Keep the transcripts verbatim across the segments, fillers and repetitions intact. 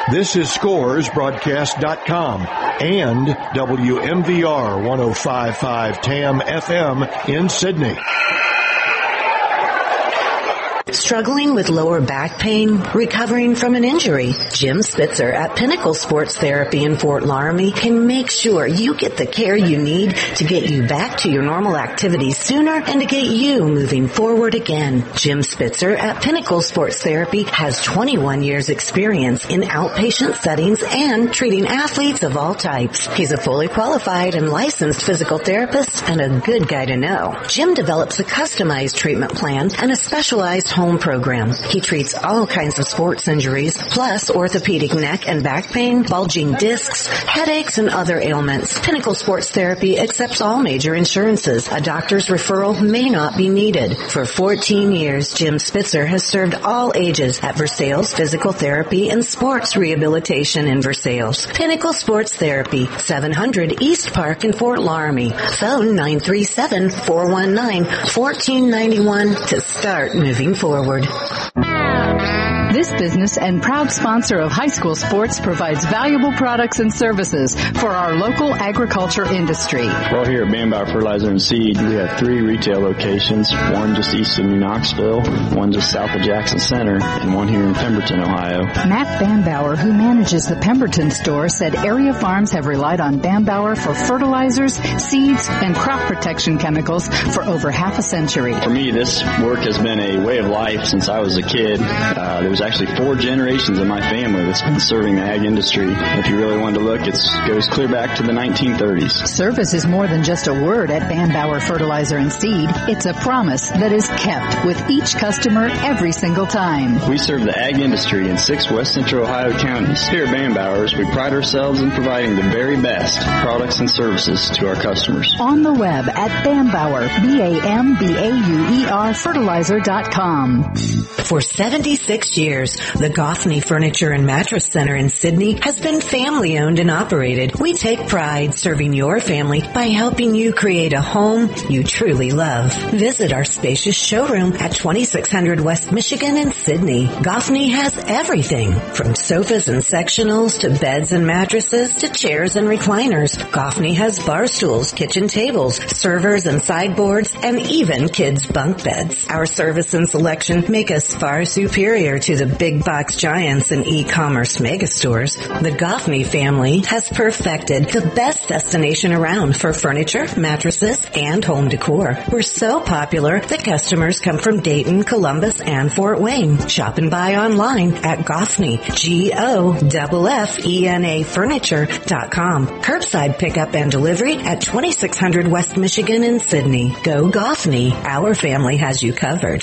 This is Scores Broadcast dot com and W M V R one oh five point five T A M F M in Sydney. Struggling with lower back pain? Recovering from an injury? Jim Spitzer at Pinnacle Sports Therapy in Fort Laramie can make sure you get the care you need to get you back to your normal activities sooner and to get you moving forward again. Jim Spitzer at Pinnacle Sports Therapy has twenty-one years experience in outpatient settings and treating athletes of all types. He's a fully qualified and licensed physical therapist and a good guy to know. Jim develops a customized treatment plan and a specialized home program. He treats all kinds of sports injuries, plus orthopedic neck and back pain, bulging discs, headaches, and other ailments. Pinnacle Sports Therapy accepts all major insurances. A doctor's referral may not be needed. For fourteen years, Jim Spitzer has served all ages at Versailles Physical Therapy and Sports Rehabilitation in Versailles. Pinnacle Sports Therapy, seven hundred East Park in Fort Laramie. Phone nine three seven, four one nine, one four nine one to start moving forward. Forward. This business and proud sponsor of high school sports provides valuable products and services for our local agriculture industry. Well, here at Bambauer Fertilizer and Seed, we have three retail locations, one just east of New Knoxville, one just south of Jackson Center, and one here in Pemberton, Ohio. Matt Bambauer, who manages the Pemberton store, said area farms have relied on Bambauer for fertilizers, seeds, and crop protection chemicals for over half a century. For me, this work has been a way of life since I was a kid. Uh, there was actually four generations of my family that's been serving the ag industry. If you really wanted to look, it goes clear back to the nineteen thirties. Service is more than just a word at Bambauer Fertilizer and Seed. It's a promise that is kept with each customer every single time. We serve the ag industry in six West Central Ohio counties. Here at Bambauer's, we pride ourselves in providing the very best products and services to our customers. On the web at Bambauer, B A M B A U E R fertilizer dot com. For seventy-six years, the Goffney Furniture and Mattress Center in Sydney has been family owned and operated. We take pride serving your family by helping you create a home you truly love. Visit our spacious showroom at twenty-six hundred West Michigan in Sydney. Goffney has everything from sofas and sectionals to beds and mattresses to chairs and recliners. Goffney has bar stools, kitchen tables, servers and sideboards, and even kids' bunk beds. Our service and selection make us far superior to the big box giants and e-commerce megastores. The Goffney family has perfected the best destination around for furniture, mattresses, and home decor. We're so popular that customers come from Dayton, Columbus, and Fort Wayne. Shop and buy online at Goffney, G O F F E N A furniture dot com. Curbside pickup and delivery at twenty-six hundred West Michigan in Sydney. Go Goffney. Our family has you covered.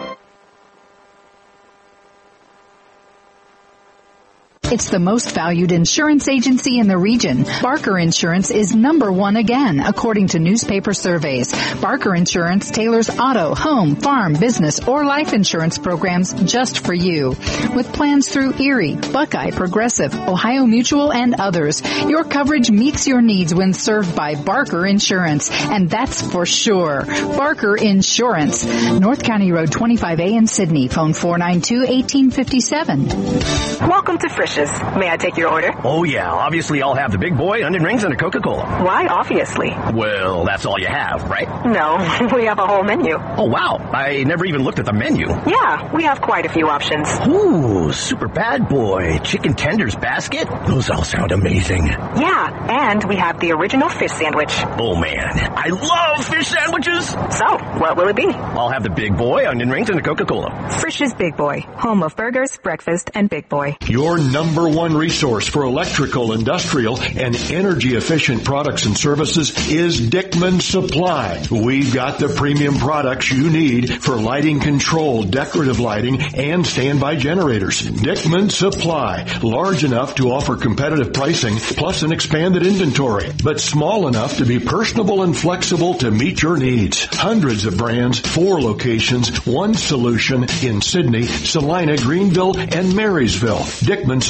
It's the most valued insurance agency in the region. Barker Insurance is number one again, according to newspaper surveys. Barker Insurance tailors auto, home, farm, business, or life insurance programs just for you. With plans through Erie, Buckeye, Progressive, Ohio Mutual, and others, your coverage meets your needs when served by Barker Insurance, and that's for sure. Barker Insurance. North County Road twenty-five A in Sydney. Phone four nine two, one eight five seven. Welcome to Frisch's. May I take your order? Oh, yeah. Obviously, I'll have the big boy, onion rings, and a Coca-Cola. Why obviously? Well, that's all you have, right? No, we have a whole menu. Oh, wow. I never even looked at the menu. Yeah, we have quite a few options. Ooh, super bad boy. Chicken tenders basket? Those all sound amazing. Yeah, and we have the original fish sandwich. Oh, man. I love fish sandwiches. So, what will it be? I'll have the big boy, onion rings, and a Coca-Cola. Frisch's Big Boy, home of burgers, breakfast, and Big Boy. Your number one resource for electrical, industrial, and energy-efficient products and services is Dickman Supply. We've got the premium products you need for lighting control, decorative lighting, and standby generators. Dickman Supply, large enough to offer competitive pricing plus an expanded inventory, but small enough to be personable and flexible to meet your needs. Hundreds of brands, four locations, one solution in Sydney, Salina, Greenville, and Marysville. Dickman Supply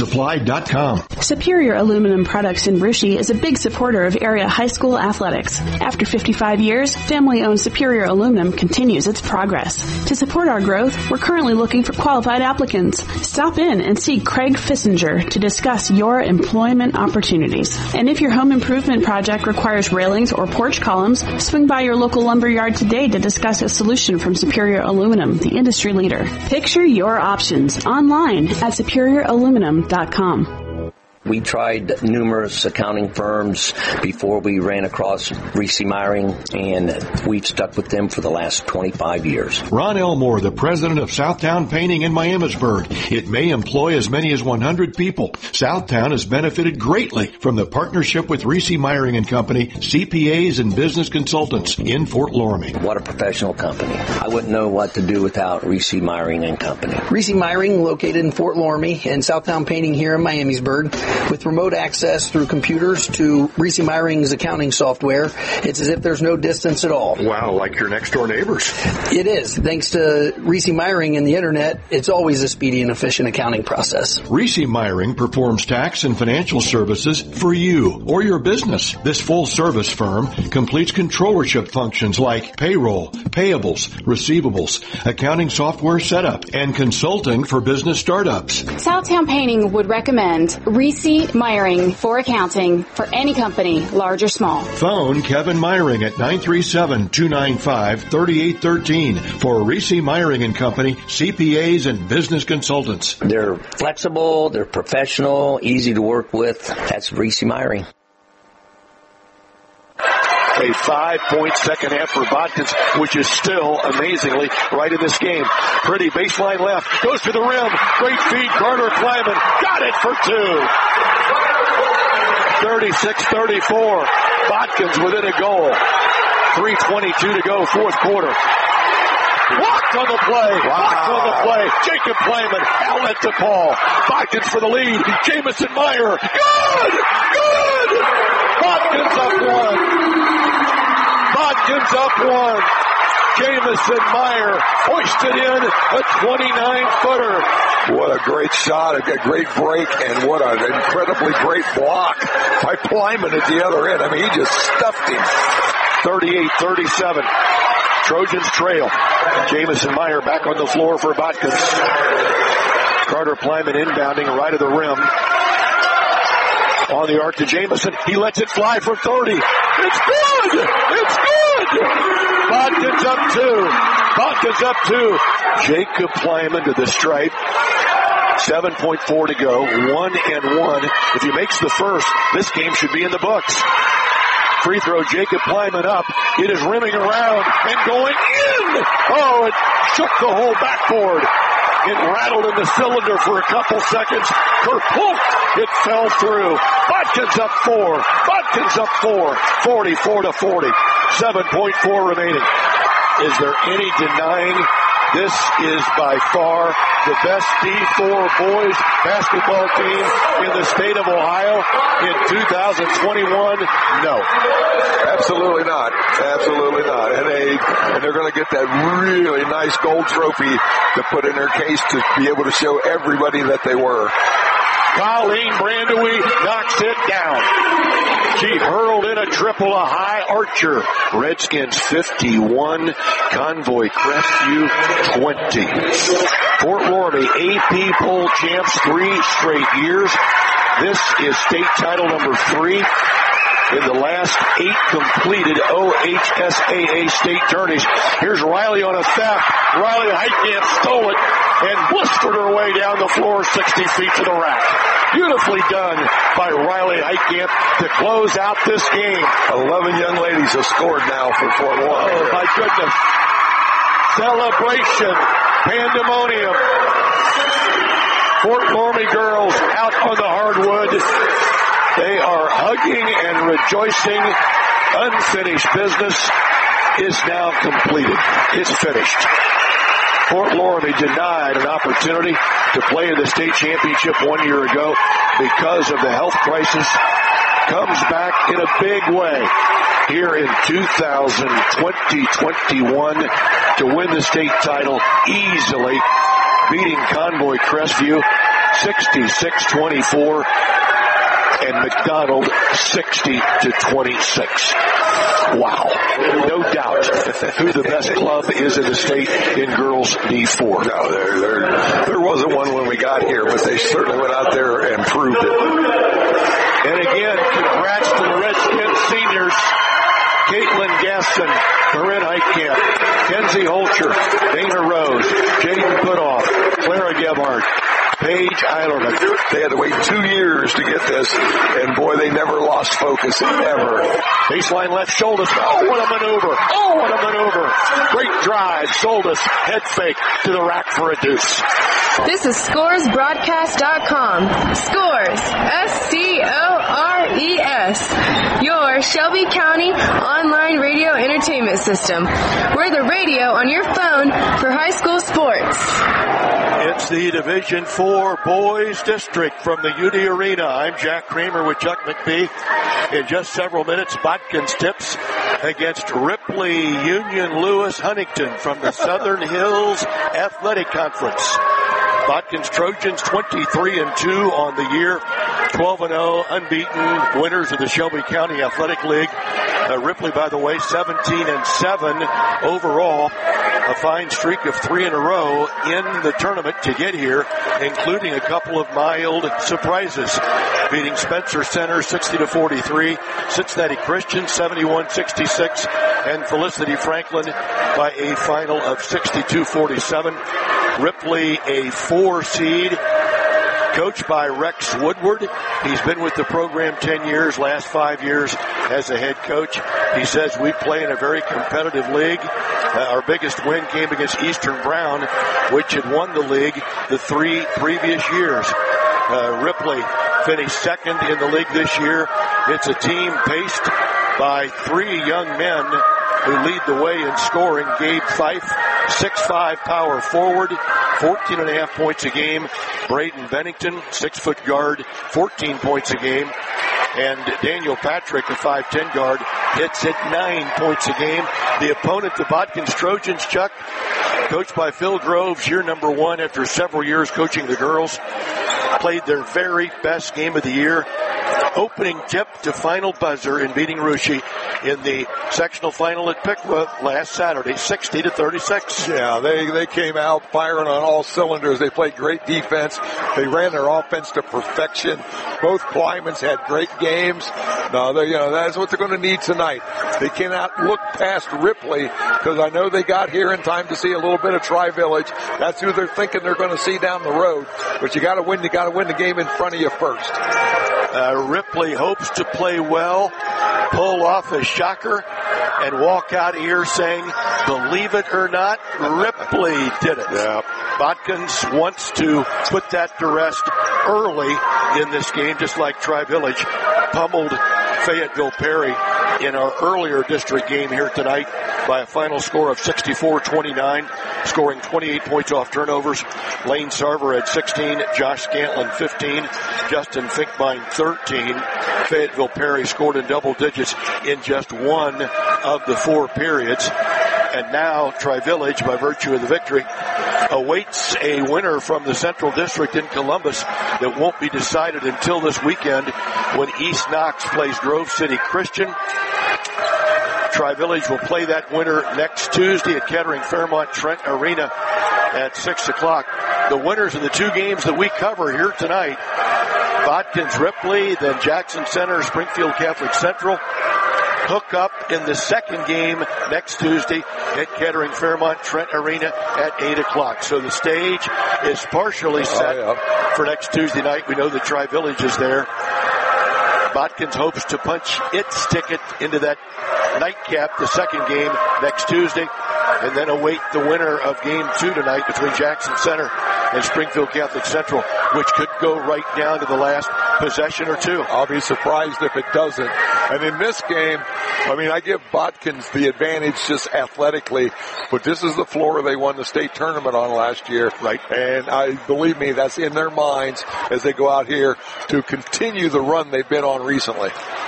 supply dot com. Superior Aluminum Products in Brushy is a big supporter of area high school athletics. After fifty-five years, family-owned Superior Aluminum continues its progress. To support our growth, we're currently looking for qualified applicants. Stop in and see Craig Fissinger to discuss your employment opportunities. And if your home improvement project requires railings or porch columns, swing by your local lumber yard today to discuss a solution from Superior Aluminum, the industry leader. Picture your options online at superior aluminum dot com. We tried numerous accounting firms before we ran across Reese Meyering, and we've stuck with them for the last twenty-five years. Ron Elmore, the president of Southtown Painting in Miamisburg. It may employ as many as one hundred people. Southtown has benefited greatly from the partnership with Reese Meyering and Company, C P As and business consultants in Fort Loramie. What a professional company. I wouldn't know what to do without Reese Meyering and Company. Reese Meyering, located in Fort Loramie, and Southtown Painting here in Miamisburg. With remote access through computers to Reese Meyering's accounting software, it's as if there's no distance at all. Wow, like your next door neighbors. It is. Thanks to Reese Meyering and the internet, it's always a speedy and efficient accounting process. Reese Meyering performs tax and financial services for you or your business. This full-service firm completes controllership functions like payroll, payables, receivables, accounting software setup, and consulting for business startups. Southtown Painting would recommend Reese Meyering for accounting for any company, large or small. Phone Kevin Meyering at nine three seven, two nine five, three eight one three for Reese Meyering and Company, C P As and business consultants. They're flexible, they're professional, easy to work with. That's Reese Meyering. A five-point second half for Bodkins, which is still amazingly right in this game. Pretty baseline left, goes to the rim, great feed, Carter Kleiman, got it for two. thirty-six thirty-four, Bodkins within a goal. three twenty-two to go, fourth quarter. Walked on the play, wow. Walked on the play, Jacob Kleiman, outlet to Paul. Bodkins for the lead, Jamison Meyer, good, good! Bodkins up one. Bodkins up one. Jamison Meyer hoisted in a twenty-nine footer. What a great shot, a great break, and what an incredibly great block by Kleiman at the other end. I mean, he just stuffed him. thirty-eight thirty-seven. Trojans trail. Jamison Meyer back on the floor for Bodkins. Carter Kleiman inbounding right of the rim. On the arc to Jamison. He lets it fly for thirty. It's good! It's good! Bodkins up two. Bodkins up two. Jacob Kleiman to the stripe. seven point four to go. One and one. If he makes the first, this game should be in the books. Free throw, Jacob Kleiman up. It is rimming around and going in. Oh, it shook the whole backboard. It rattled in the cylinder for a couple seconds. Kerplunk! It fell through. Bodkins up four. Bodkins up four. forty-four to forty. seven point four remaining. Is there any denying this is by far the best D four boys basketball team in the state of Ohio in two thousand twenty-one? No. Absolutely not. Absolutely not. And they and they're going to get that really nice gold trophy to put in their case to be able to show everybody that they were. Colleen Brandewie knocks it down. She hurled in a triple, a high archer. Redskins fifty-one, Convoy Crestview twenty. Fort Loramie A P poll champs three straight years. This is state title number three in the last eight completed O H S A A state tourneys. Here's Riley on a theft. Riley Heitkamp stole it and blistered her way down the floor sixty feet to the rack. Beautifully done by Riley Heitkamp to close out this game. Eleven young ladies have scored now for Fort Loramie. Oh, my goodness. Celebration. Pandemonium. Fort Loramie girls out on the hardwood. They are hugging and rejoicing. Unfinished business is now completed. It's finished. Fort Loramie denied an opportunity to play in the state championship one year ago because of the health crisis. Comes back in a big way here in two thousand twenty twenty-one to win the state title easily, beating Convoy Crestview sixty-six twenty-four. And McDonald sixty to twenty-six. Wow. No doubt who the best club is in the state in girls D four. No, there, there, there wasn't one when we got here, but they certainly went out there and proved it. And again, congrats to the Redskins seniors. Caitlin Gasson, Corinne Heitkamp, Kenzie Holcher, Dana Rose, Jaden Putoff, Clara Gebhardt, Paige Eilerman. They had to wait two years to get this, and boy, they never lost focus, ever. Baseline left, Soltis. Oh, what a maneuver. Oh, what a maneuver. Great drive. Soltis, head fake to the rack for a deuce. This is Scores Broadcast dot com. Scores, S C O R E S. Your Shelby County online radio entertainment system. We're the radio on your phone for high school sports. It's the Division four Boys District from the U D Arena. I'm Jack Kramer with Chuck McPhee. In just several minutes, Botkins tips against Ripley Union Lewis Huntington from the Southern Hills Athletic Conference. Botkins Trojans twenty-three and two on the year, twelve and oh, unbeaten, winners of the Shelby County Athletic League. Uh, Ripley, by the way, seventeen and seven overall, a fine streak of three in a row in the tournament to get here, including a couple of mild surprises, beating Spencer Center sixty to forty-three, Cincinnati Christian seventy-one sixty-six, and Felicity Franklin by a final of sixty-two forty-seven. Ripley, a four seed, coached by Rex Woodward. He's been with the program ten years, last five years as a head coach. He says we play in a very competitive league. Uh, our biggest win came against Eastern Brown, which had won the league the three previous years. Uh, Ripley finished second in the league this year. It's a team paced by three young men who lead the way in scoring. Gabe Fife, six five power forward, fourteen and a half points a game. Braden Bennington, six foot guard, fourteen points a game. And Daniel Patrick, a five ten guard, hits at nine points a game. The opponent, the Botkins Trojans, Chuck, coached by Phil Groves, year number one after several years coaching the girls, played their very best game of the year. Opening tip to final buzzer in beating Russia in the sectional final at Piqua last Saturday, sixty to thirty-six. Yeah, they, they came out firing on all cylinders. They played great defense. They ran their offense to perfection. Both Klymans had great games. No, they, you know, that's what they're going to need tonight. They cannot look past Ripley because I know they got here in time to see a little bit of Tri-Village. That's who they're thinking they're going to see down the road. But you got to win. You got to win the game in front of you first. Uh, Ripley hopes to play well, pull off a shocker, and walk out here saying, believe it or not, Ripley did it. Yeah. Botkins wants to put that to rest early in this game, just like Tri-Village pummeled Fayetteville Perry in our earlier district game here tonight by a final score of sixty-four twenty-nine, scoring twenty-eight points off turnovers. Lane Sarver had sixteen, Josh Scantlin fifteen, Justin Finkbein thirteen. Fayetteville Perry scored in double digits in just one of the four periods. And now Tri-Village, by virtue of the victory, awaits a winner from the Central District in Columbus that won't be decided until this weekend when East Knox plays Grove City Christian. Tri-Village will play that winner next Tuesday at Kettering Fairmont Trent Arena at six o'clock. The winners of the two games that we cover here tonight, Botkins Ripley, then Jackson Center, Springfield Catholic Central, hook up in the second game next Tuesday at Kettering Fairmont Trent Arena at eight o'clock. So the stage is partially set oh, yeah. for next Tuesday night. We know that Tri-Village is there. Botkins hopes to punch its ticket into that nightcap, the second game next Tuesday, and then await the winner of game two tonight between Jackson Center and Springfield Catholic Central, which could go right down to the last possession or two. I'll be surprised if it doesn't. And in this game, I mean, I give Botkins the advantage just athletically, but this is the floor they won the state tournament on last year. Right. And I believe me, that's in their minds as they go out here to continue the run they've been on recently.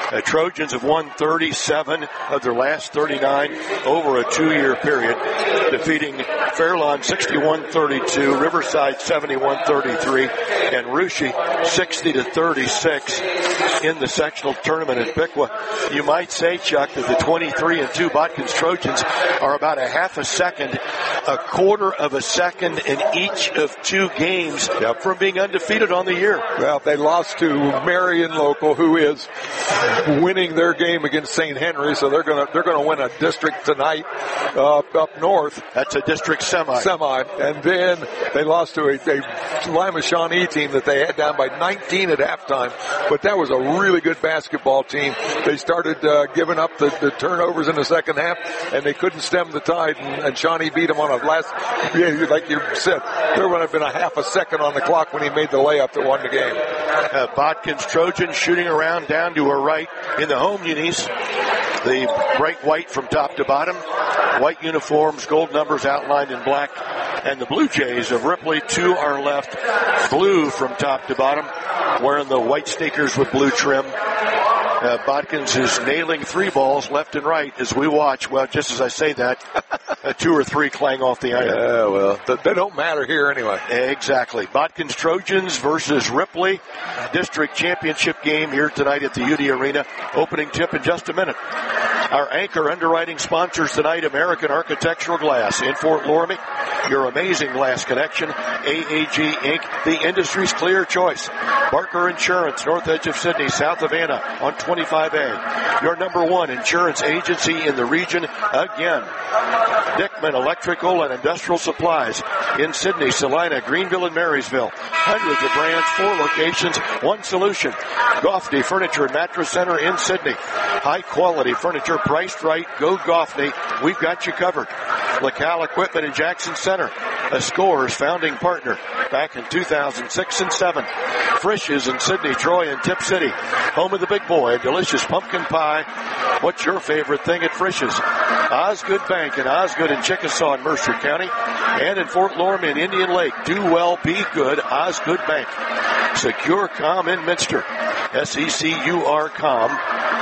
The Trojans have won thirty-seven of their last thirty-nine over a two-year period, defeating Fairlawn sixty-one thirty-two, Riverside seventy-one thirty-three, and Russia sixty to thirty-six in the sectional tournament at Piqua. You might say, Chuck, that the twenty-three and two Botkins Trojans are about a half a second, a quarter of a second in each of two games yep. from being undefeated on the year. Well, they lost to Marion Local, who is winning their game against Saint Henry, so they're going to they're going to win a district tonight uh, up north. That's a district semi. Semi, and then they lost to a, a Lima Shawnee team that they had down by nineteen at halftime. But that was a really good basketball team. They started uh, giving up the, the turnovers in the second half, and they couldn't stem the tide. And, and Shawnee beat them on a last, yeah, like you said, there would have been a half a second on the clock when he made the layup that won the game. Uh, Botkins Trojans shooting around down to her right in the home unis. The bright white from top to bottom. White uniforms, gold numbers outlined in black. And the Blue Jays of Ripley to our left. Blue from top to bottom. Wearing the white sneakers with blue trim. Uh, Botkins is nailing three balls left and right as we watch. Well, just as I say that, uh, two or three clang off the iron. Yeah, well, th- they don't matter here anyway. Exactly. Botkins Trojans versus Ripley. District championship game here tonight at the U D Arena. Opening tip in just a minute. Our anchor underwriting sponsors tonight, American Architectural Glass in Fort Loramie. Your amazing glass connection, A A G Incorporated, the industry's clear choice. Barker Insurance, north edge of Sydney, south of Anna on twenty-five A. Your number one insurance agency in the region again. Dickman Electrical and Industrial Supplies in Sydney, Salina, Greenville, and Marysville. Hundreds of brands, four locations, one solution. Goffney Furniture and Mattress Center in Sydney. High quality furniture priced right. Go Goffney. We've got you covered. LaCal Equipment in Jackson Center, a Scores founding partner back in two thousand six and seven. Frisch's in Sydney, Troy, and Tip City. Home of the big boy, a delicious pumpkin pie. What's your favorite thing at Frisch's? Osgood Bank in Osgood and Chickasaw in Mercer County. And in Fort Loramie and Indian Lake. Do well, be good, Osgood Bank. SecureCom in Minster. S E C U R com.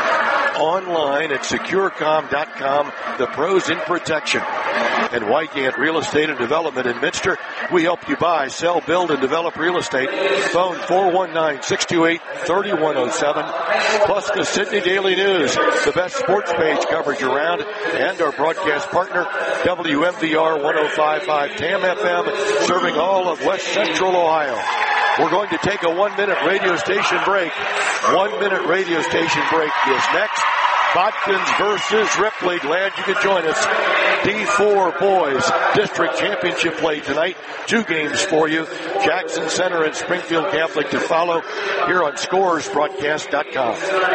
Online at securecom dot com, the pros in protection. And Wygant Real Estate and Development in Minster. We help you buy, sell, build, and develop real estate. Phone four one nine, six two eight, three one zero seven. Plus the Sydney Daily News, the best sports page coverage around. And our broadcast partner, W M V R one oh five point five T A M F M, serving all of West Central Ohio. We're going to take a one-minute radio station break. One-minute radio station break is next. Botkins versus Ripley. Glad you could join us. D four boys district championship play tonight. Two games for you. Jackson Center and Springfield Catholic to follow here on Scores Broadcast dot com.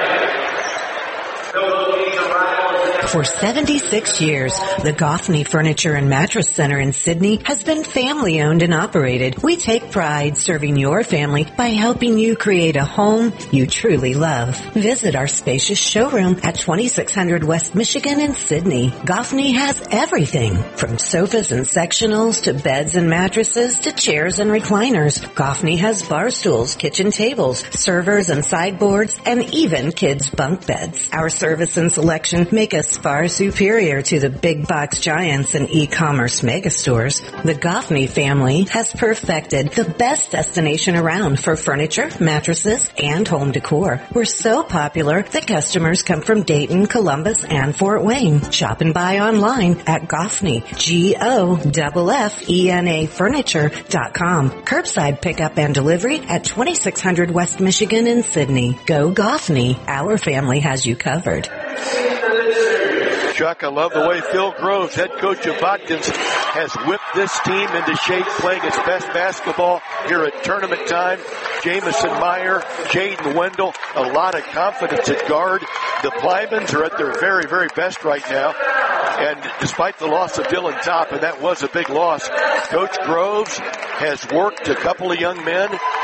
For seventy-six years, the Goffney Furniture and Mattress Center in Sydney has been family owned and operated. We take pride serving your family by helping you create a home you truly love. Visit our spacious showroom at twenty-six hundred West Michigan in Sydney. Goffney has everything from sofas and sectionals to beds and mattresses to chairs and recliners. Goffney has bar stools, kitchen tables, servers and sideboards, and even kids' bunk beds. Our service and selection make us far superior to the big box giants and e-commerce mega stores. The Goffney family has perfected the best destination around for furniture, mattresses, and home decor. We're so popular that customers come from Dayton, Columbus, and Fort Wayne. Shop and buy online at Goffney, G O F F E N A furniture dot com. Curbside pickup and delivery at twenty-six hundred West Michigan in Sydney. Go Goffney. Our family has you covered. Chuck, I love the way Phil Groves, head coach of Botkins, has whipped this team into shape, playing its best basketball here at tournament time. Jamison Meyer, Jaden Wendell, a lot of confidence at guard. The Plymans are at their very, very best right now. And despite the loss of Dylan Top, and that was a big loss, Coach Groves has worked a couple of young men,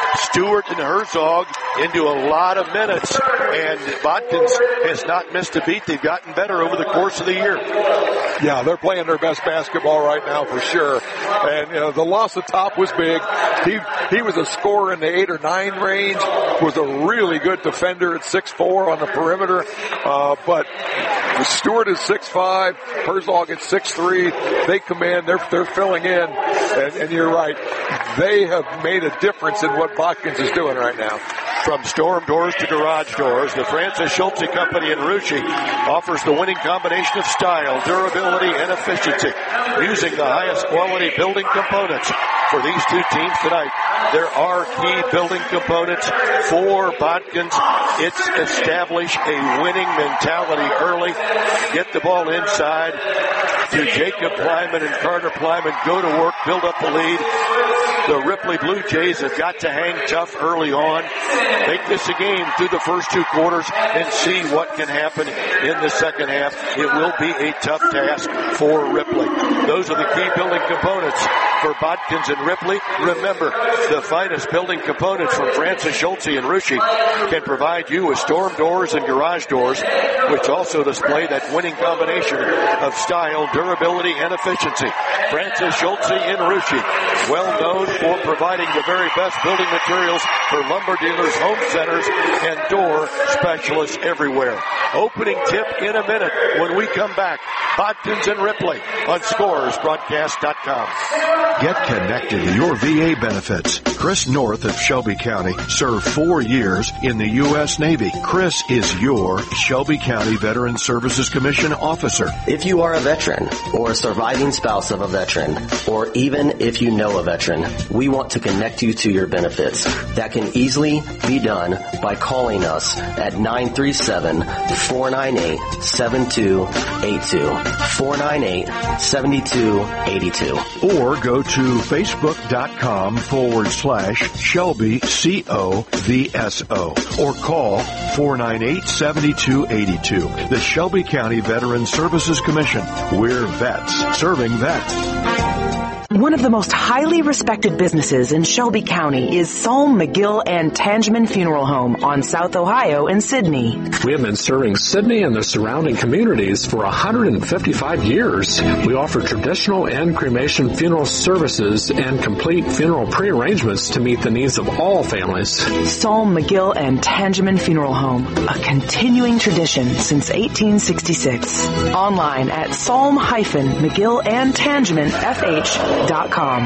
Stewart and Herzog into a lot of minutes, and Bodkins has not missed a beat. They've gotten better over the course of the year. Yeah, they're playing their best basketball right now for sure. And, you know, the loss of Top was big. He, he was a scorer in the eight or nine range, was a really good defender at six four on the perimeter. Uh, but Stewart is six five, Herzog at six three. They come in, they're, they're filling in. And, and you're right. They have made a difference in what Bodkins is doing right now. From storm doors to garage doors, the Francis Schulte Company in Russia offers the winning combination of style, durability, and efficiency using the highest quality building components. For these two teams tonight, there are key building components for Bodkins. It's establish a winning mentality early. Get the ball inside to Jacob Plyman and Carter Plyman. Go to work, build up the lead. The Ripley Blue Jays have got to hang tough early on. Make this a game through the first two quarters and see what can happen in the second half. It will be a tough task for Ripley. Those are the key building components for Bodkins and Ripley. Remember, the finest building components from Francis Schulte and Russia can provide you with storm doors and garage doors, which also display that winning combination of style, durability, and efficiency. Francis Schulte and Russia, well known for providing the very best building materials for lumber dealers, home centers, and door specialists everywhere. Opening tip in a minute when we come back. Bodkins and Ripley on Scores Broadcast dot com. Get connected to your V A benefits. Chris North of Shelby County served four years in the U S Navy. Chris is your Shelby County Veteran Services Commission officer. If you are a veteran or a surviving spouse of a veteran, or even if you know a veteran, we want to connect you to your benefits. That can easily be done by calling us at nine three seven, four nine eight, seven two eight two. four nine eight, seven two eight two. Or go to facebook.com forward slash Shelby C O V S O or call four nine eight, seven two eight two. The Shelby County Veteran Services Commission. We're vets serving vets. One of the most highly respected businesses in Shelby County is Salm, McGill, and Tangeman Funeral Home on South Ohio in Sidney. We have been serving Sidney and the surrounding communities for one hundred fifty-five years. We offer traditional and cremation funeral services and complete funeral pre-arrangements to meet the needs of all families. Salm, McGill, and Tangeman Funeral Home, a continuing tradition since eighteen sixty-six. Online at salm McGill and Tangeman F H dot com.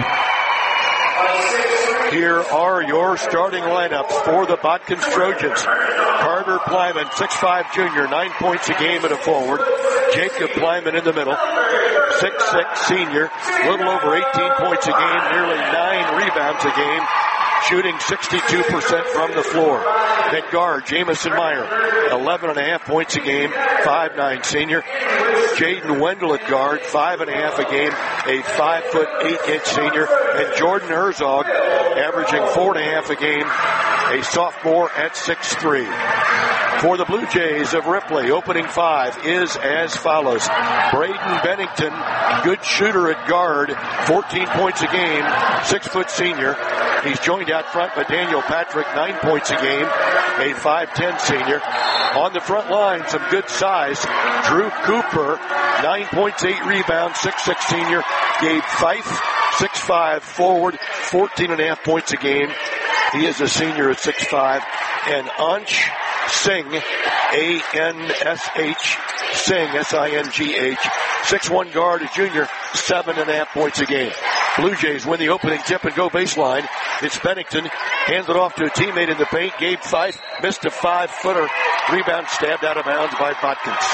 Here are your starting lineups for the Bodkins Trojans. Carter Plyman, six five junior, nine points a game at a forward. Jacob Plyman in the middle, six six senior, little over eighteen points a game, nearly nine rebounds a game, shooting sixty-two percent from the floor. At guard, Jamison Meyer, eleven and a half points a game, five nine senior. Jaden Wendell at guard, five and a half a game, a five foot eight inch senior. And Jordan Herzog, averaging four and a half a game, a sophomore at six three. For the Blue Jays of Ripley, opening five is as follows. Braden Bennington, good shooter at guard, fourteen points a game, six foot senior. He's joined out front by Daniel Patrick, nine points a game, a five ten senior. On the front line, some good size. Drew Cooper, nine points, eight rebounds, six six senior. Gabe Fife, six five forward, fourteen and a half points a game. He is a senior at six five. And Ansh Singh, A N S H, Singh, S I N G H, six one guard, a junior, seven and a half points a game. Blue Jays win the opening tip and go baseline. It's Bennington, hands it off to a teammate in the paint. Gabe Fife missed a five-footer. Rebound stabbed out of bounds by Bodkins.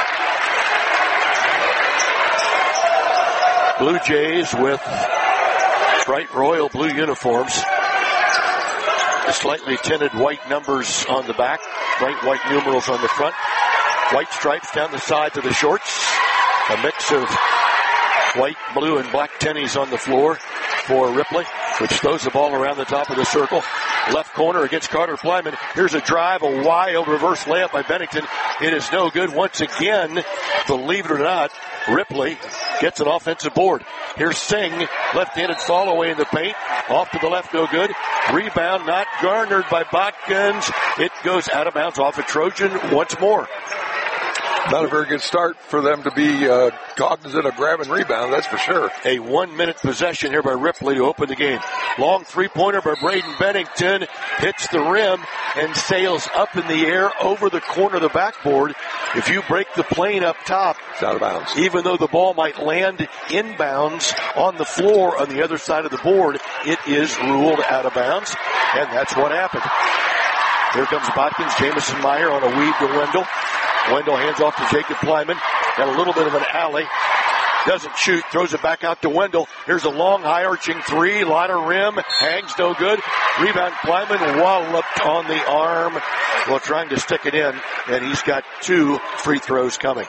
Blue Jays with bright royal blue uniforms. Slightly tinted white numbers on the back, bright white numerals on the front, white stripes down the sides of the shorts, a mix of white, blue, and black tennies on the floor for Ripley. which throws the ball around the top of the circle. Left corner against Carter Plyman. Here's a drive, a wild reverse layup by Bennington. It is no good once again. Believe it or not, Ripley gets an offensive board. Here's Singh, left-handed fall away in the paint. Off to the left, no good. Rebound not garnered by Botkins. It goes out of bounds off a Trojan once more. Not a very good start for them to be uh, cognizant of grabbing rebound, that's for sure. A one-minute possession here by Ripley to open the game. Long three-pointer by Braden Bennington. Hits the rim and sails up in the air over the corner of the backboard. If you break the plane up top, it's out of bounds. Even though the ball might land inbounds on the floor on the other side of the board, it is ruled out of bounds, and that's what happened. Here comes Botkins, Jamison Meyer on a weave to Wendell. Wendell hands off to Jacob Plyman. Got a little bit of an alley. Doesn't shoot. Throws it back out to Wendell. Here's a long, high-arching three. Liner rim. Hangs no good. Rebound Plyman walloped on the arm while trying to stick it in. And he's got two free throws coming.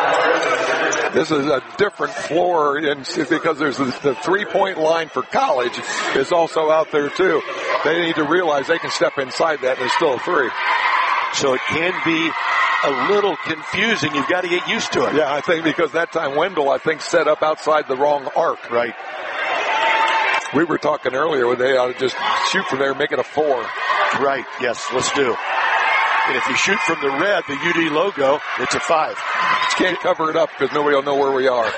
This is a different floor in, because there's the, the three-point line for college is also out there, too. They need to realize they can step inside that and there's still a three. So it can be a little confusing. You've got to get used to it. Yeah, I think because that time Wendell, I think, set up outside the wrong arc. Right. We were talking earlier where they ought to just shoot from there and make it a four. Right, yes, let's do. And if you shoot from the red, the U D logo, it's a five. Just can't cover it up because nobody will know where we are.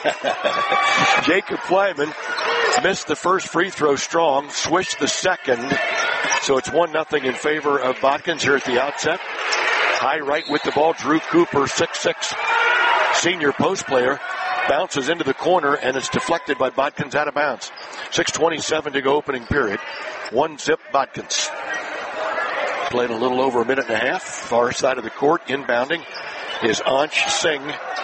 Jacob Plyman missed the first free throw strong, swished the second. So it's one nothing in favor of Botkins here at the outset. High right with the ball, Drew Cooper, six six, senior post player, bounces into the corner and it's deflected by Botkins out of bounds. six twenty-seven to go opening period. One zip Botkins. Played a little over a minute and a half. Far side of the court, inbounding is Ansh Singh,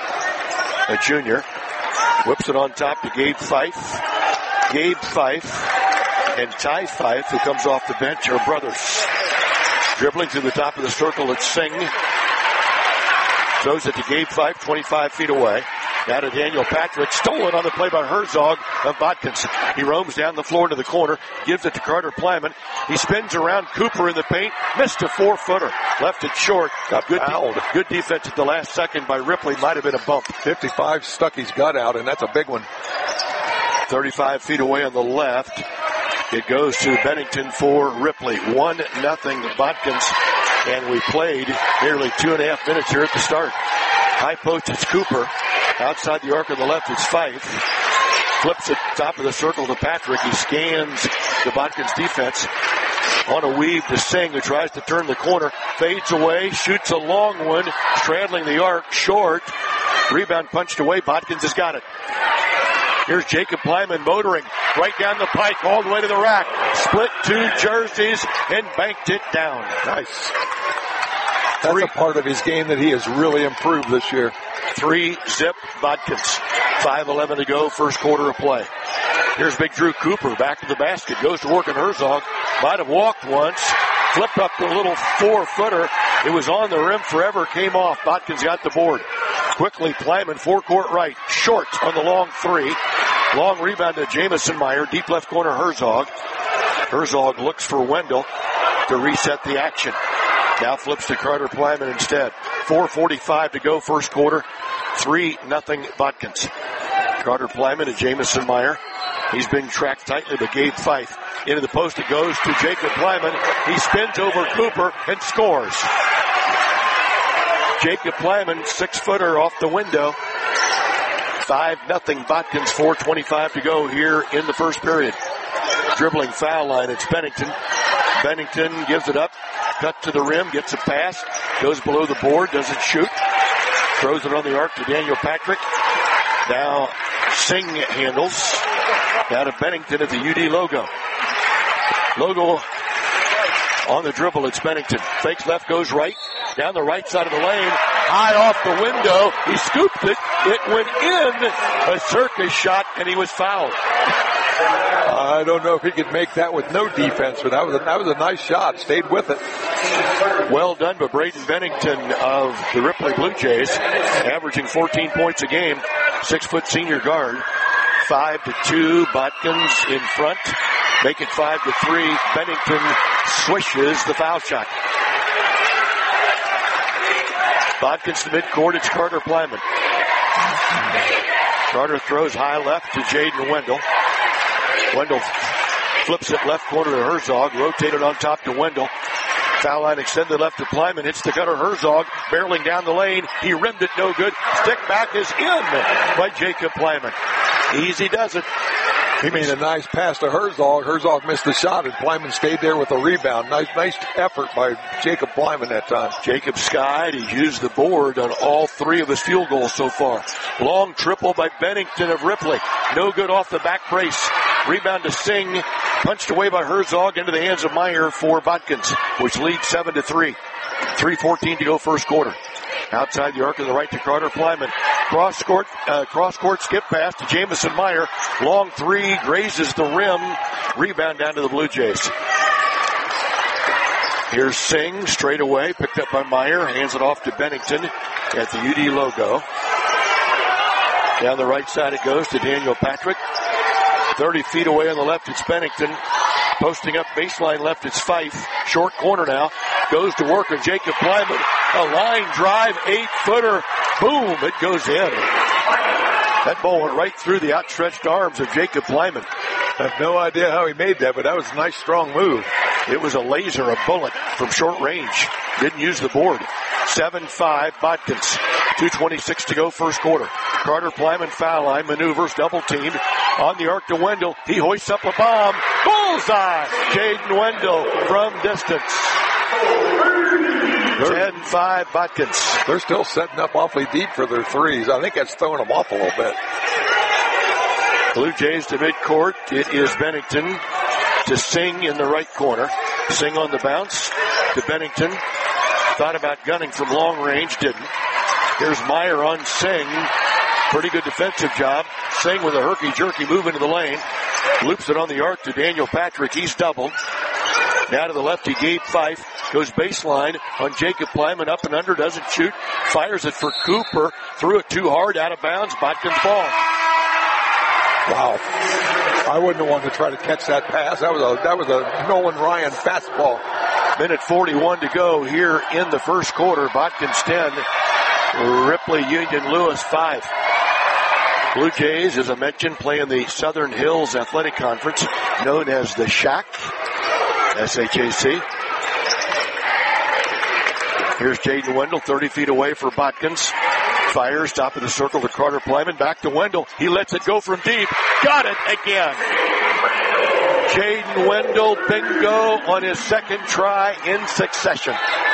a junior. Whips it on top to Gabe Fife. Gabe Fife and Ty Fife, who comes off the bench, are brothers. Dribbling to the top of the circle, it's Singh. Throws it to Gabe Fife, twenty-five feet away. Now to Daniel Patrick, stolen on the play by Herzog of Botkins. He roams down the floor to the corner, gives it to Carter Plyman. He spins around Cooper in the paint, missed a four-footer, left it short. Got good, fouled. De- good defense at the last second by Ripley, might have been a bump. fifty-five stuck his gut out, and that's a big one. thirty-five feet away on the left. It goes to Bennington for Ripley. One nothing Botkins, and we played nearly two and a half minutes here at the start. High post, it's Cooper. Outside the arc on the left, it's Fife. Flips it top of the circle to Patrick. He scans the Botkins defense. On a weave to Singh, who tries to turn the corner. Fades away, shoots a long one, straddling the arc, short. Rebound punched away. Botkins has got it. Here's Jacob Plyman motoring right down the pike, all the way to the rack. Split two jerseys and banked it down. Nice. That's Three. a part of his game that he has really improved this year. Three zip Botkins. five eleven to go, first quarter of play. Here's big Drew Cooper back to the basket. Goes to work on Herzog. Might have walked once. Flipped up the little four-footer. It was on the rim forever. Came off. Botkins got the board. Quickly, Plyman, four-court right. Short on the long three. Long rebound to Jamison Meyer. Deep left corner, Herzog. Herzog looks for Wendell to reset the action. Now flips to Carter Plyman instead. four forty-five to go, first quarter. three nothing Botkins. Carter Plyman to Jamison Meyer. He's being tracked tightly by Gabe Fife. Into the post it goes to Jacob Plyman. He spins over Cooper and scores. Jacob Plyman, six-footer off the window. five nothing Botkins, four twenty-five to go here in the first period. Dribbling foul line, it's Bennington. Bennington gives it up. Cut to the rim, gets a pass. Goes below the board, doesn't shoot. Throws it on the arc to Daniel Patrick. Now Singh handles. Now to Bennington at the U D logo. Logo on the dribble, it's Bennington. Fakes left, goes right. Down the right side of the lane. High off the window. He scooped it. It went in. A circus shot, and he was fouled. I don't know if he could make that with no defense, but that was a, that was a nice shot. Stayed with it. Well done by Braden Bennington of the Ripley Blue Jays, averaging fourteen points a game. Six-foot senior guard. Five to two. Botkins in front. make it five to three. Bennington swishes the foul shot. Bodkins to midcourt. It's Carter Plyman. Carter throws high left to Jaden Wendell. Wendell flips it left corner to Herzog. Rotated on top to Wendell. Foul line extended left to Plyman. Hits the gutter. Herzog barreling down the lane. He rimmed it, no good. Stick back is in by Jacob Plyman. Easy does it. He made a nice pass to Herzog. Herzog missed the shot, and Plyman stayed there with a rebound. Nice, nice effort by Jacob Plyman that time. Jacob skied. He's used the board on all three of his field goals so far. Long triple by Bennington of Ripley. No good off the back brace. Rebound to Singh. Punched away by Herzog into the hands of Meyer for Bodkins, which leads seven to three. three fourteen to go first quarter. Outside the arc of the right to Carter Plyman. Cross court, uh, cross court skip pass to Jamison Meyer. Long three, grazes the rim. Rebound down to the Blue Jays. Here's Singh straight away, picked up by Meyer. Hands it off to Bennington at the U D logo. Down the right side it goes to Daniel Patrick. thirty feet away on the left, it's Bennington. Posting up baseline left, it's Fife. Short corner now. Goes to work on Jacob Plyman. A line drive, eight-footer. Boom, it goes in. That ball went right through the outstretched arms of Jacob Plyman. I have no idea how he made that, but that was a nice, strong move. It was a laser, a bullet from short range. Didn't use the board. seven five, Bodkins. two twenty-six to go first quarter. Carter Plyman foul line, maneuvers, double teamed. On the arc to Wendell. He hoists up a bomb. Bullseye! Jaden Wendell from distance. ten five, Bodkins. They're still setting up awfully deep for their threes. I think that's throwing them off a little bit. Blue Jays to midcourt. It is Bennington to Singh in the right corner. Singh on the bounce to Bennington. Thought about gunning from long range, didn't. Here's Meyer on Singh. Pretty good defensive job. Singh with a herky-jerky move into the lane. Loops it on the arc to Daniel Patrick. He's doubled. Now to the left, he Gabe Fife. Goes baseline on Jacob Plyman. Up and under, doesn't shoot. Fires it for Cooper. Threw it too hard, out of bounds. Bodkins ball. Wow. I wouldn't have wanted to try to catch that pass. That was a, that was a Nolan Ryan fastball. Minute forty-one to go here in the first quarter. Bodkins ten. Ripley Union Lewis five. Blue Jays, as I mentioned, play in the Southern Hills Athletic Conference, known as the Shack, S H A C. Here's Jaden Wendell, thirty feet away for Bodkins. Fires, top of the circle to Carter Plyman. Back to Wendell. He lets it go from deep. Got it again. Jaden Wendell, bingo on his second try in succession.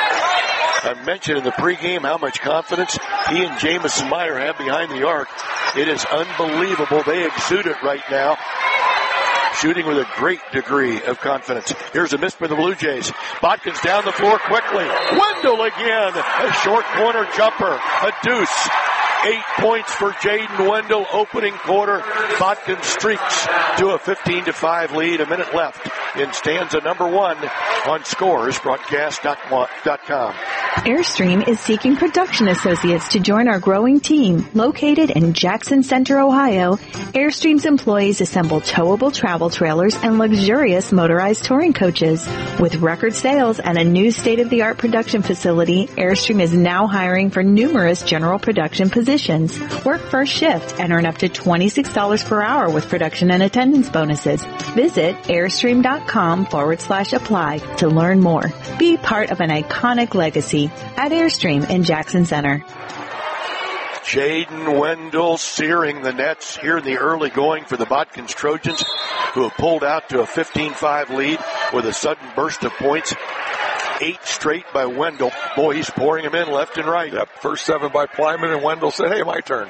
I mentioned in the pregame how much confidence he and Jamison Meyer have behind the arc. It is unbelievable. They exude it right now. Shooting with a great degree of confidence. Here's a miss for the Blue Jays. Bodkins down the floor quickly. Wendell again. A short corner jumper. A deuce. Eight points for Jaden Wendell. Opening quarter. Bodkins streaks to a fifteen to five lead. A minute left in stanza number one on Scores Broadcast dot com. Airstream is seeking production associates to join our growing team. Located in Jackson Center, Ohio, Airstream's employees assemble towable travel trailers and luxurious motorized touring coaches. With record sales and a new state-of-the-art production facility, Airstream is now hiring for numerous general production positions. Work first shift and earn up to twenty-six dollars per hour with production and attendance bonuses. Visit airstream.com forward slash apply to learn more. Be part of an iconic legacy at Airstream in Jackson Center. Jaden Wendell searing the nets here in the early going for the Bodkins Trojans, who have pulled out to a fifteen five lead with a sudden burst of points. Eight straight by Wendell. Boy, he's pouring them in left and right. Yep, first seven by Plyman, and Wendell said, hey, my turn.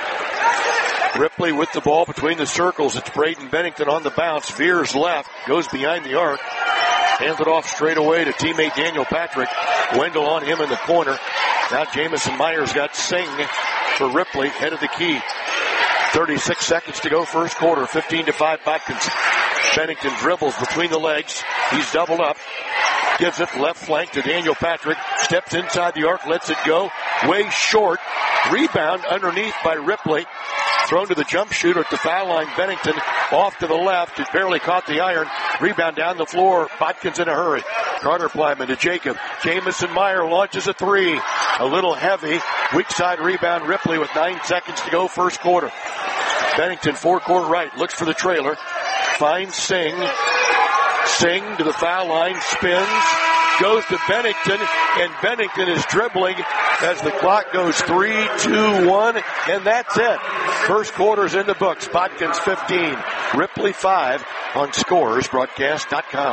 Ripley with the ball between the circles. It's Braden Bennington on the bounce. Veers left, goes behind the arc. Hands it off straight away to teammate Daniel Patrick. Wendell on him in the corner. Now Jamison Myers got Singh for Ripley, head of the key. thirty-six seconds to go first quarter. fifteen to five Bodkins. Bennington dribbles between the legs. He's doubled up. Gives it left flank to Daniel Patrick. Steps inside the arc, lets it go. Way short. Rebound underneath by Ripley. Thrown to the jump shooter at the foul line. Bennington off to the left. It barely caught the iron. Rebound down the floor. Botkins in a hurry. Carter Plyman to Jacob. Jamison Meyer launches a three. A little heavy. Weak side rebound. Ripley with nine seconds to go first quarter. Bennington four-court right. Looks for the trailer. Finds Singh. Singh to the foul line. Spins. Goes to Bennington. And Bennington is dribbling as the clock goes three, two, one. And that's it. First quarter's in the books. Botkins fifteen. Ripley five on scores broadcast dot com.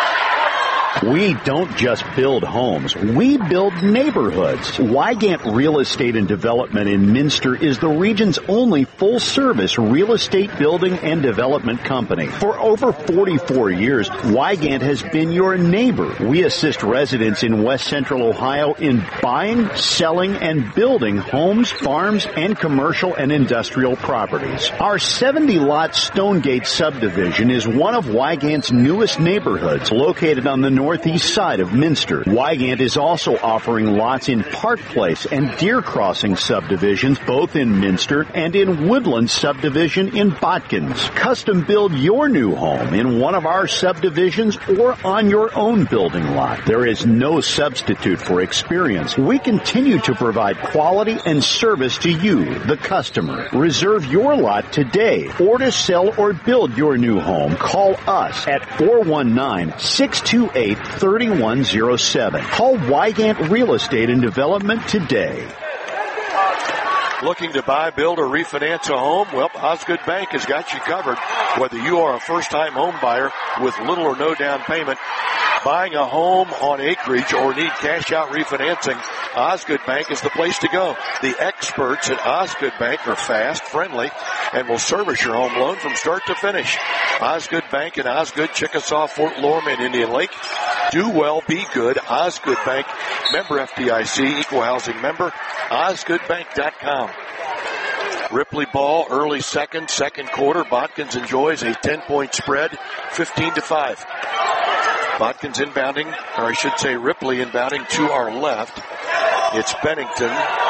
We don't just build homes, we build neighborhoods. Wygant Real Estate and Development in Minster is the region's only full-service real estate building and development company. For over forty-four years, Wygant has been your neighbor. We assist residents in West Central Ohio in buying, selling, and building homes, farms, and commercial and industrial properties. Our seventy-lot Stonegate subdivision is one of Wygant's newest neighborhoods, located on the northeast side of Minster. Wygant is also offering lots in Park Place and Deer Crossing subdivisions, both in Minster, and in Woodland subdivision in Botkins. Custom build your new home in one of our subdivisions or on your own building lot. There is no substitute for experience. We continue to provide quality and service to you, the customer. Reserve your lot today, or to sell or build your new home, call us at four one nine, six two eight, three one zero seven. Call Wygant Real Estate and Development today. Looking to buy, build, or refinance a home? Well, Osgood Bank has got you covered. Whether you are a first-time home buyer with little or no down payment, buying a home on acreage, or need cash-out refinancing, Osgood Bank is the place to go. The experts at Osgood Bank are fast, friendly, and will service your home loan from start to finish. Osgood Bank in Osgood, Chickasaw, Fort Lorm, and Indian Lake. Do well, be good. Osgood Bank, member F D I C, equal housing member, osgood bank dot com. Ripley ball, early second, second quarter. Botkins enjoys a ten-point spread, fifteen to five. Botkins inbounding, or I should say Ripley inbounding to our left. It's Bennington.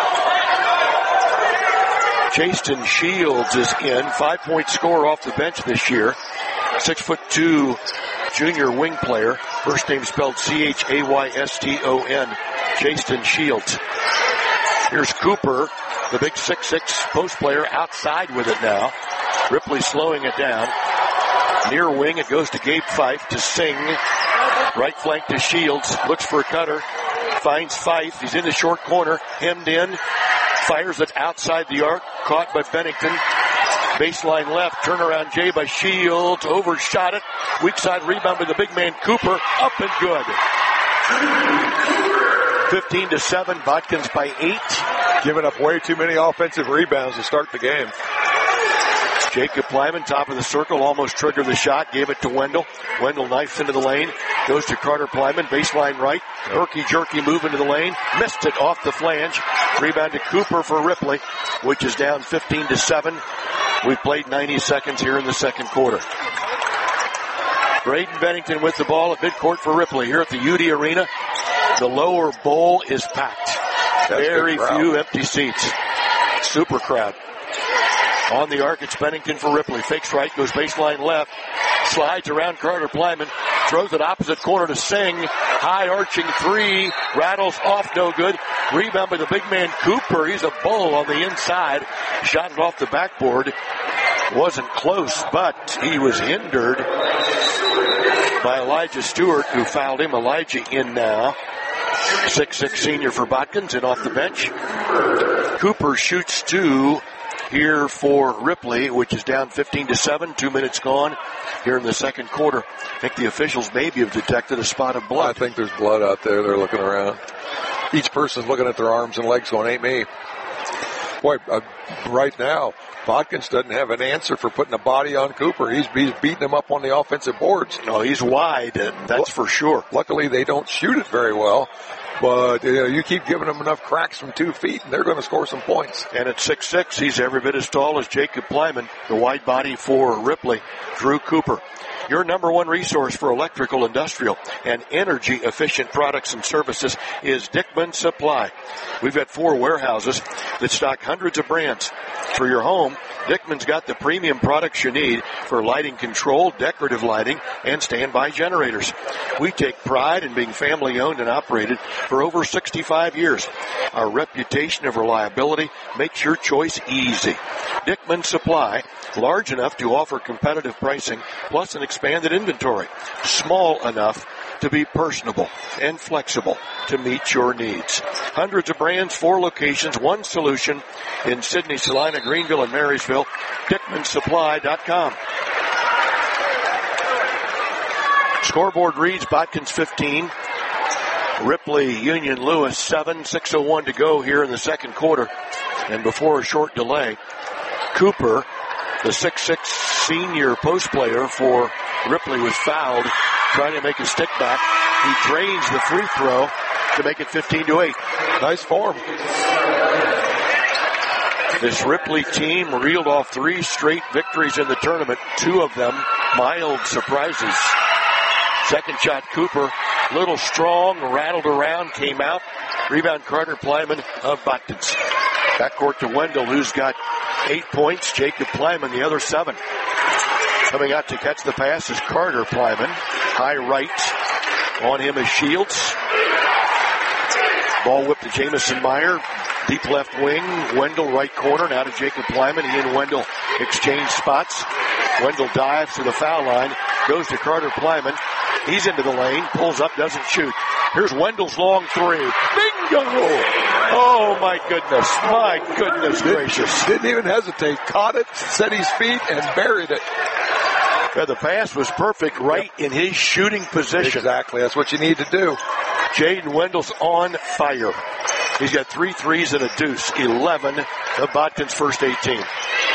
Chasten Shields is in, five-point scorer off the bench this year. Six foot two junior wing player. First name spelled C H A Y S T O N. Chasten Shields. Here's Cooper, the big six six post player, outside with it now. Ripley slowing it down. Near wing, it goes to Gabe Fife to Singh. Right flank to Shields. Looks for a cutter. Finds Fife. He's in the short corner. Hemmed in. Fires it outside the arc. Caught by Bennington. Baseline left. Turnaround J by Shields. Overshot it. Weak side rebound by the big man Cooper. Up and good. fifteen to seven. Botkins by eight. Giving up way too many offensive rebounds to start the game. Jacob Plyman, top of the circle, almost triggered the shot, gave it to Wendell. Wendell knifes into the lane, goes to Carter Plyman, baseline right, herky jerky move into the lane, missed it off the flange. Rebound to Cooper for Ripley, which is down fifteen to seven. We've played ninety seconds here in the second quarter. Braden Bennington with the ball at midcourt for Ripley here at the U D Arena. The lower bowl is packed. That's very few empty seats. Super crowd. On the arc, it's Bennington for Ripley. Fakes right, goes baseline left. Slides around Carter Plyman. Throws it opposite corner to Singh. High arching three. Rattles off, no good. Rebound by the big man Cooper. He's a bull on the inside. Shot it off the backboard. Wasn't close, but he was hindered by Elijah Stewart, who fouled him. Elijah in now. six six senior for Botkins and off the bench. Cooper shoots two here for Ripley, which is down fifteen to seven. Two minutes gone here in the second quarter. I think the officials maybe have detected a spot of blood. I think there's blood out there. They're looking around. Each person's looking at their arms and legs going, ain't me. Boy, uh, right now, Botkins doesn't have an answer for putting a body on Cooper. He's, he's beating him up on the offensive boards. No, he's wide, and that's for sure. Luckily, they don't shoot it very well. But you know, you keep giving them enough cracks from two feet, and they're going to score some points. And at six six, he's every bit as tall as Jacob Plyman. The wide body for Ripley, Drew Cooper. Your number one resource for electrical, industrial, and energy-efficient products and services is Dickman Supply. We've got four warehouses that stock hundreds of brands. For your home, Dickman's got the premium products you need for lighting control, decorative lighting, and standby generators. We take pride in being family owned and operated for over sixty-five years. Our reputation of reliability makes your choice easy. Dickman Supply, large enough to offer competitive pricing plus an expanded inventory, small enough to be personable and flexible to meet your needs. Hundreds of brands, four locations, one solution in Sydney, Salina, Greenville, and Marysville. Dickman Supply dot com. Scoreboard reads Botkins fifteen. Ripley Union Lewis seven. six oh one to go here in the second quarter. And before a short delay, Cooper, the six six senior post player for Ripley, was fouled trying to make a stick back. He drains the free throw to make it fifteen to eight. Nice form. This Ripley team reeled off three straight victories in the tournament, two of them mild surprises. Second shot, Cooper, little strong, rattled around, came out. Rebound, Carter Plyman of Botkins. Backcourt to Wendell, who's got eight points. Jacob Plyman, the other seven. Coming out to catch the pass is Carter Plyman. High right. On him is Shields. Ball whipped to Jamison Meyer. Deep left wing. Wendell right corner. Now to Jacob Plyman. He and Wendell exchange spots. Wendell dives to the foul line. Goes to Carter Plyman. He's into the lane. Pulls up. Doesn't shoot. Here's Wendell's long three. Bingo! Oh, my goodness. My goodness gracious. Didn't even hesitate. Caught it, set his feet, and buried it. Yeah, the pass was perfect right yep. in his shooting position. Exactly. That's what you need to do. Jaden Wendell's on fire. He's got three threes and a deuce. eleven of Botkins' first eighteen.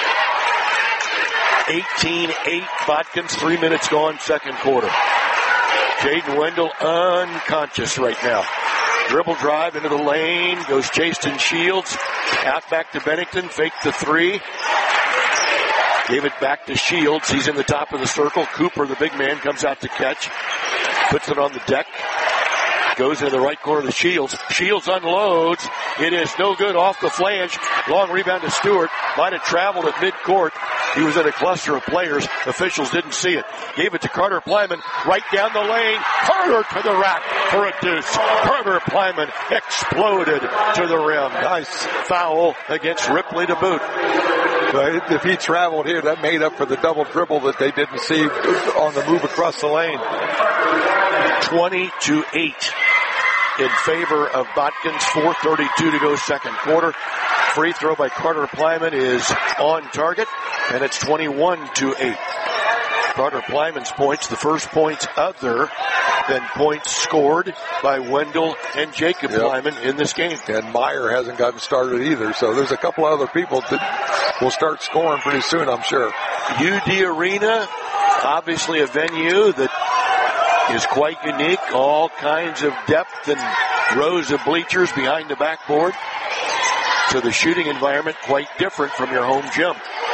eighteen eight Botkins, three minutes gone, second quarter. Jaden Wendell unconscious right now. Dribble drive into the lane, goes Jason Shields. Out back to Bennington, fake the three. Gave it back to Shields. He's in the top of the circle. Cooper, the big man, comes out to catch. Puts it on the deck. Goes into the right corner to Shields. Shields unloads. It is no good off the flange. Long rebound to Stewart. Might have traveled at midcourt. He was in a cluster of players. Officials didn't see it. Gave it to Carter Plyman. Right down the lane. Carter to the rack for a deuce. Carter Plyman exploded to the rim. Nice foul against Ripley to boot. But if he traveled here, that made up for the double dribble that they didn't see on the move across the lane. twenty to eight in favor of Botkins. four thirty-two to go second quarter. Free throw by Carter Plyman is on target, and it's twenty-one to eight. Carter Plyman's points, the first points other than points scored by Wendell and Jacob yep. Plyman in this game. And Meyer hasn't gotten started either, so there's a couple other people that will start scoring pretty soon, I'm sure. U D Arena, obviously a venue that is quite unique. All kinds of depth and rows of bleachers behind the backboard. So the shooting environment quite different from your home gym.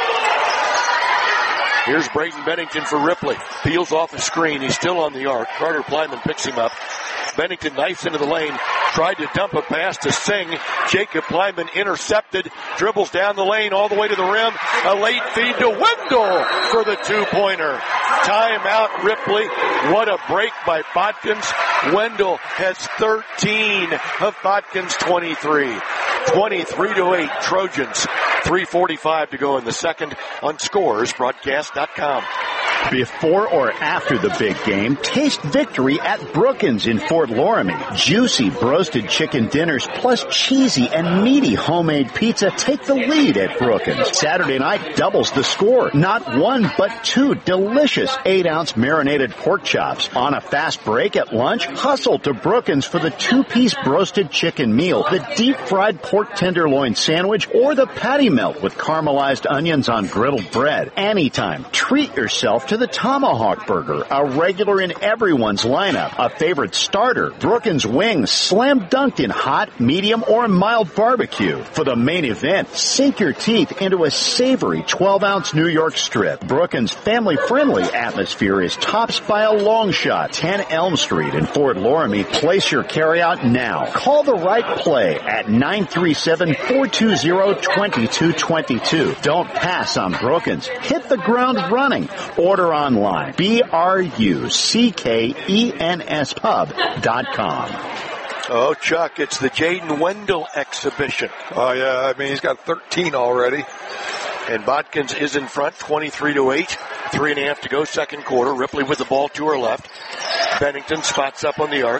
Here's Braden Bennington for Ripley. Peels off a screen. He's still on the arc. Carter Plyman picks him up. Bennington knifes into the lane. Tried to dump a pass to Singh. Jacob Plyman intercepted. Dribbles down the lane all the way to the rim. A late feed to Wendell for the two-pointer. Timeout Ripley. What a break by Botkins. Wendell has thirteen of Botkins' twenty-three. twenty-three to eight Trojans. three forty-five to go in the second on Scores Broadcast dot com. Before or after the big game, taste victory at Brookins in Fort Loramie. Juicy broasted chicken dinners plus cheesy and meaty homemade pizza take the lead at Brookins. Saturday night doubles the score. Not one, but two delicious eight-ounce marinated pork chops. On a fast break at lunch, hustle to Brookins for the two-piece broasted chicken meal, the deep-fried pork tenderloin sandwich, or the patty melt with caramelized onions on griddled bread. Anytime, treat yourself to to the Tomahawk Burger, a regular in everyone's lineup, a favorite starter, Brookins Wings, slam dunked in hot, medium, or mild barbecue. For the main event, sink your teeth into a savory twelve ounce New York strip. Brookins' family-friendly atmosphere is tops by a long shot. ten Elm Street in Fort Loramie. Place your carryout now. Call the right play at nine three seven, four two zero, two two two two. Don't pass on Brookins. Hit the ground running. Order online. B R U C K E N S pub dot com. Oh, Chuck, it's the Jaden Wendell exhibition. Oh, yeah, I mean, he's got thirteen already. And Botkins is in front, twenty-three to eight. Three and a half to go, second quarter. Ripley with the ball to her left. Bennington spots up on the arc.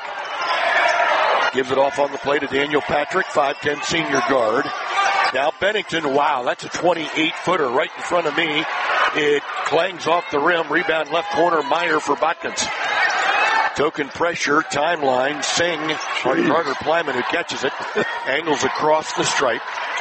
Gives it off on the play to Daniel Patrick, five ten senior guard. Now Bennington, wow, that's a twenty-eight footer right in front of me. It clangs off the rim. Rebound left corner, Meyer for Botkins. Token pressure, timeline, Singh, or Carter Plyman who catches it. Angles across the stripe.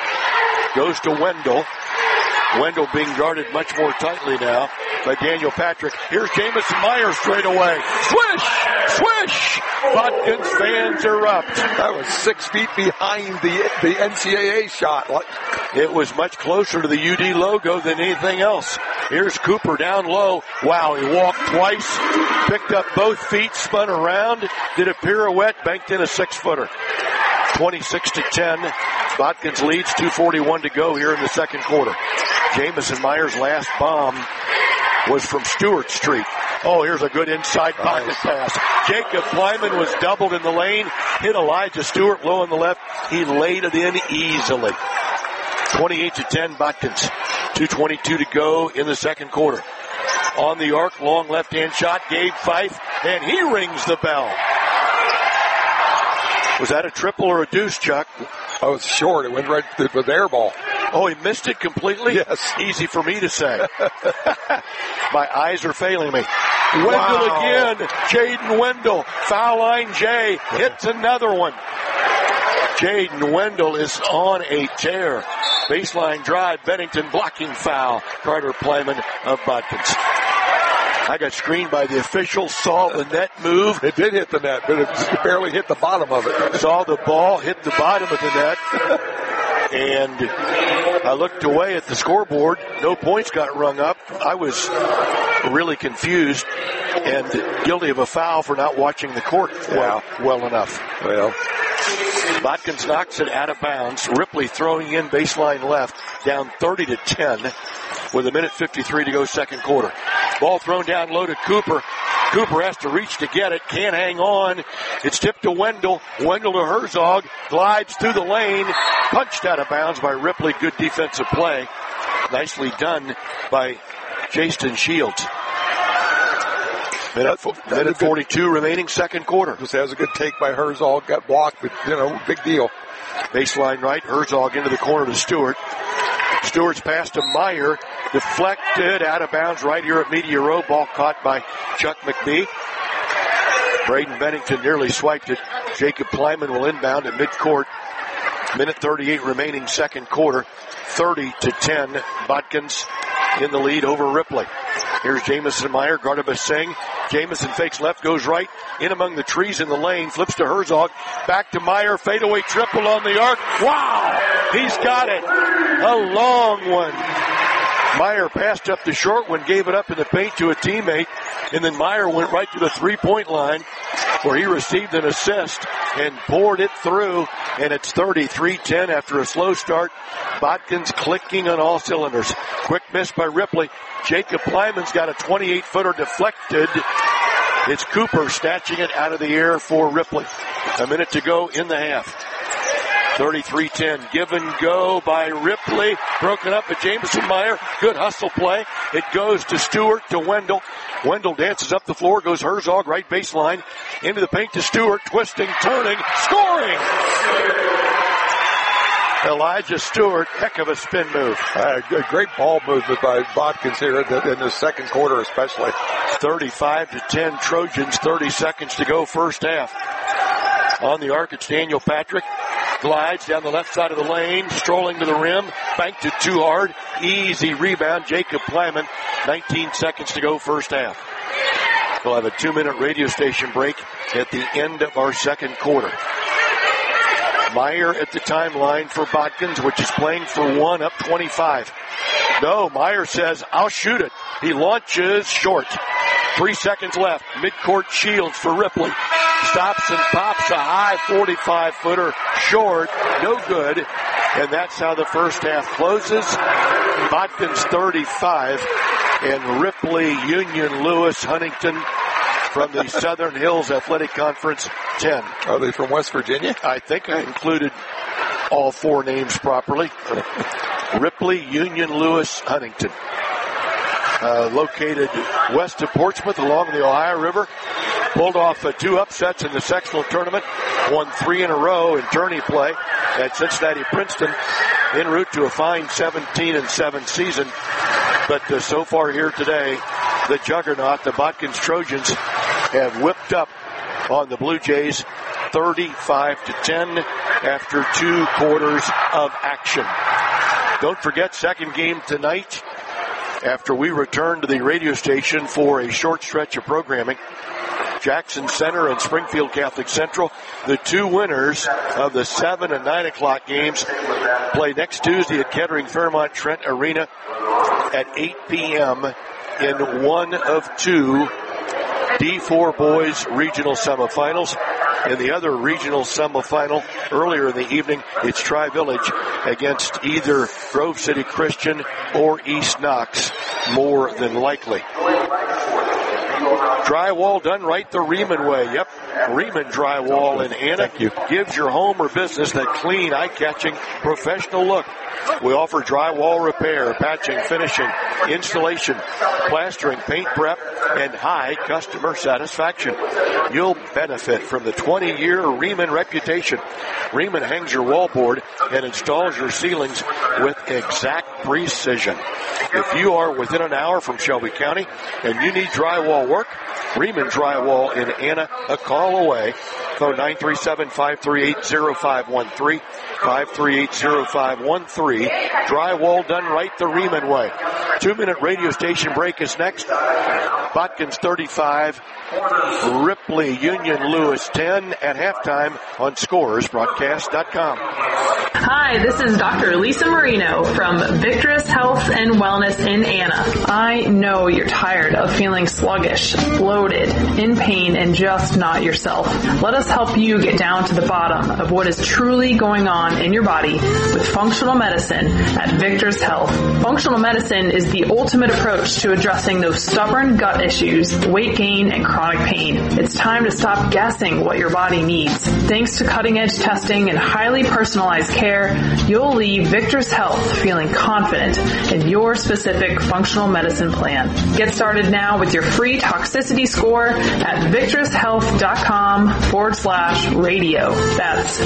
Goes to Wendell. Wendell being guarded much more tightly now by Daniel Patrick. Here's Jamison Meyer straight away. Swish! Swish! Botkins fans erupt. That was six feet behind the the N C double A shot. It was much closer to the U D logo than anything else. Here's Cooper down low. Wow, he walked twice, picked up both feet, spun around, did a pirouette, banked in a six-footer. twenty-six to ten. Botkins leads, two forty-one to go here in the second quarter. Jamison Meyer's last bomb was from Stewart Street. Oh, here's a good inside pocket pass. Jacob Plyman was doubled in the lane, hit Elijah Stewart low on the left. He laid it in easily. twenty-eight to ten, Botkins. two twenty-two to go in the second quarter. On the arc, long left-hand shot, Gabe Fife, and he rings the bell. Was that a triple or a deuce, Chuck? Oh, it's short. It went right to the air ball. Oh, he missed it completely? Yes. Easy for me to say. My eyes are failing me. Wendell Wow. again. Jaden Wendell. Foul line Jay. Hits another one. Jaden Wendell is on a tear. Baseline drive. Bennington blocking foul. Carter Plyman of Botkins. I got screened by the official, saw the net move. It did hit the net, but it barely hit the bottom of it. Saw the ball hit the bottom of the net. And I looked away at the scoreboard. No points got rung up. I was really confused and guilty of a foul for not watching the court well, well enough. Well, Botkins knocks it out of bounds. Ripley throwing in baseline left, down thirty to ten with a minute fifty-three to go second quarter. Ball thrown down low to Cooper. Cooper has to reach to get it. Can't hang on. It's tipped to Wendell. Wendell to Herzog. Glides through the lane. Punched out of bounds by Ripley. Good defensive play. Nicely done by Jason Shields. Minute, minute forty-two remaining, second quarter. Just has a good take by Herzog. Got blocked, but, you know, big deal. Baseline right. Herzog into the corner to Stewart. Stewart's pass to Meyer. Deflected out of bounds right here at Media Row. Ball caught by Chuck McBee. Braden Bennington nearly swiped it. Jacob Plyman will inbound at midcourt. Minute thirty-eight remaining, second quarter. thirty to ten. Botkins in the lead over Ripley. Here's Jamison Meyer, guarded by Singh. Jamison fakes left, goes right, in among the trees in the lane, flips to Herzog, back to Meyer, fadeaway triple on the arc. Wow! He's got it. A long one. Meyer passed up the short one, gave it up in the paint to a teammate, and then Meyer went right to the three-point line where he received an assist and poured it through, and it's thirty-three ten after a slow start. Botkins clicking on all cylinders. Quick miss by Ripley. Jacob Plyman's got a twenty-eight footer deflected. It's Cooper snatching it out of the air for Ripley. A minute to go in the half. thirty-three ten. Give and go by Ripley. Broken up by Jamison Meyer. Good hustle play. It goes to Stewart, to Wendell. Wendell dances up the floor, goes Herzog, right baseline. Into the paint to Stewart. Twisting, turning, scoring! Elijah Stewart, heck of a spin move. Uh, great ball movement by Botkins here in the, in the second quarter especially. thirty-five to ten Trojans, thirty seconds to go first half. On the arc, it's Daniel Patrick. Glides down the left side of the lane, strolling to the rim, banked it too hard. Easy rebound, Jacob Plyman. nineteen seconds to go first half. We'll have a two-minute radio station break at the end of our second quarter. Meyer at the timeline for Botkins, which is playing for one, up twenty-five. No, Meyer says, I'll shoot it. He launches short. Three seconds left. Midcourt Shields for Ripley. Stops and pops a high forty-five footer short. No good. And that's how the first half closes. Botkins thirty-five and Ripley, Union, Lewis, Huntington from the Southern Hills Athletic Conference ten. Are they from West Virginia? I think I included all four names properly. Ripley, Union, Lewis, Huntington. Uh, located west of Portsmouth along the Ohio River. Pulled off uh, two upsets in the sectional tournament. Won three in a row in tourney play at Cincinnati Princeton. En route to a fine seventeen and seven season. But uh, so far here today, the juggernaut, the Botkins Trojans, have whipped up on the Blue Jays thirty-five to ten after two quarters of action. Don't forget, second game tonight after we return to the radio station for a short stretch of programming. Jackson Center and Springfield Catholic Central, the two winners of the seven and nine o'clock games, play next Tuesday at Kettering Fairmont Trent Arena at eight p.m. in one of two D four boys regional semifinals. In the other regional semifinal earlier in the evening, it's Tri-Village against either Grove City Christian or East Knox, more than likely. Drywall done right the Riemann way. Yep, Riemann Drywall in Anna gives your home or business that clean, eye-catching, professional look. We offer drywall repair, patching, finishing, installation, plastering, paint prep, and high customer satisfaction. You'll benefit from the twenty-year Riemann reputation. Riemann hangs your wallboard and installs your ceilings with exact precision. If you are within an hour from Shelby County and you need drywall work, Riemann Drywall in Anna, a call away. Phone nine three seven, five three eight, zero five one three, five three eight, zero five one three. Drywall done right the Riemann way. Two-minute radio station break is next. Botkins thirty-five, Ripley Union Lewis ten at halftime on Scores Broadcast dot com. Hi, this is Doctor Lisa Marino from Victorous Health and Wellness in Anna. I know you're tired of feeling sluggish, bloated, in pain, and just not yourself. Let us help you get down to the bottom of what is truly going on in your body with functional medicine at Victor's Health. Functional medicine is the ultimate approach to addressing those stubborn gut issues, weight gain, and chronic pain. It's time to stop guessing what your body needs. Thanks to cutting-edge testing and highly personalized care, you'll leave Victor's Health feeling confident in your specific functional medicine plan. Get started now with your free toxicity score at victorous health dot com forward slash radio. That's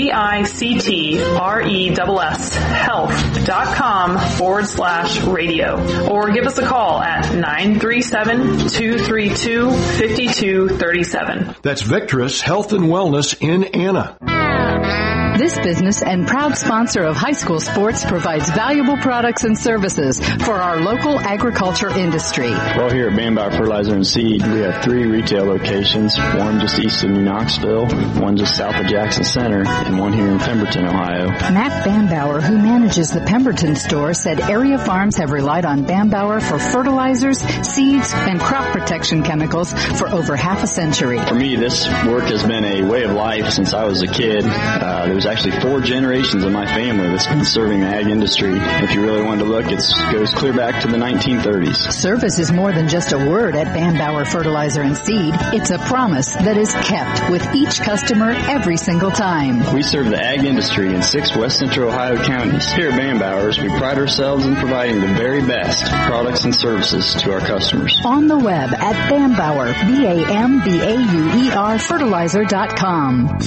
V-I-C-T-R-E-S-S health dot com forward slash radio. Or give us a call at nine three seven, two three two, five two three seven. That's Victorous Health and Wellness in Anna. This business and proud sponsor of high school sports provides valuable products and services for our local agriculture industry. Well, here at Bambauer Fertilizer and Seed, we have three retail locations, one just east of New Knoxville, one just south of Jackson Center, and one here in Pemberton, Ohio. Matt Bambauer, who manages the Pemberton store, said area farms have relied on Bambauer for fertilizers, seeds, and crop protection chemicals for over half a century. For me, this work has been a way of life since I was a kid. Uh, there was actually four generations of my family that's been serving the ag industry. If you really wanted to look, it goes clear back to the nineteen thirties. Service is more than just a word at Bambauer Fertilizer and Seed. It's a promise that is kept with each customer every single time. We serve the ag industry in six west central Ohio counties. Here at Bambauer's, we pride ourselves in providing the very best products and services to our customers. On the web at Bambauer, B A M B A U E R fertilizer dot com.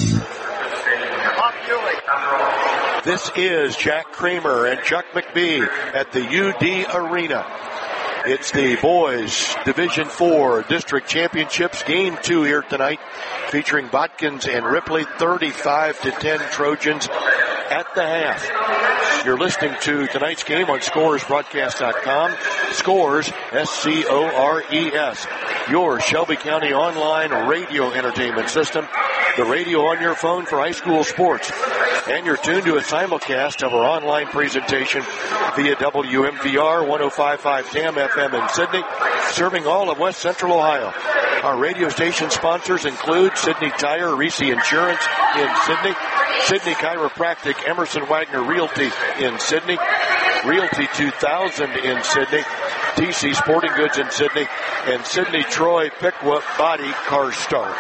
This is Jack Kramer and Chuck McBee at the U D Arena. It's the boys Division four District Championships game two here tonight, featuring Botkins and Ripley. thirty-five to ten Trojans at the half. You're listening to tonight's game on Scores Broadcast dot com. Scores, S C O R E S. Your Shelby County online radio entertainment system. The radio on your phone for high school sports. And you're tuned to a simulcast of our online presentation via W M V R one oh five point five T A M F M in Sydney, serving all of West Central Ohio. Our radio station sponsors include Sydney Tire, Reese Insurance in Sydney, Sydney Chiropractic, Emerson Wagner Realty in Sydney, Realty two thousand in Sydney, T C Sporting Goods in Sydney, and Sydney Troy Pickwa Body Car Start.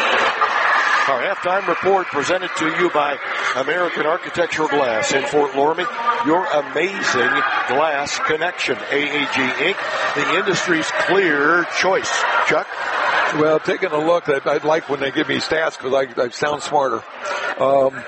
Our halftime report presented to you by American Architectural Glass in Fort Loramie, your amazing glass connection. A A G Incorporated, the industry's clear choice. Chuck? Well, taking a look, I, I like when they give me stats because I, I sound smarter. Um,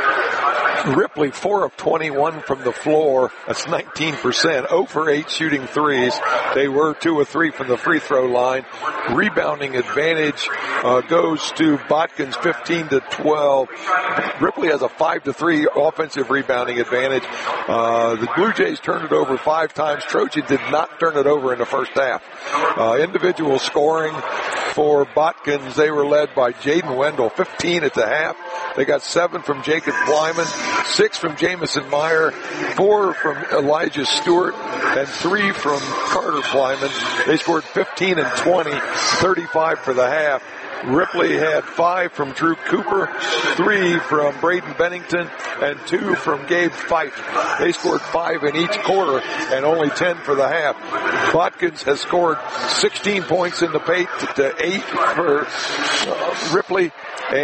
Ripley, four of twenty-one from the floor. That's nineteen percent. zero for eight shooting threes. They were two of three from the free throw line. Rebounding advantage uh, goes to Botkins, fifteen to twelve. Ripley has a five to three offensive rebounding advantage. Uh, the Blue Jays turned it over five times. Trojan did not turn it over in the first half. Uh, individual scoring for Botkins, they were led by Jaden Wendell, fifteen at the half. They got seven from Jacob Kleiman, six from Jamison Meyer, four from Elijah Stewart, and three from Carter Kleiman. They scored fifteen and twenty, thirty-five for the half. Ripley had five from Drew Cooper, three from Braden Bennington, and two from Gabe Fife. They scored five in each quarter and only ten for the half. Botkins has scored sixteen points in the paint to eight for uh, Ripley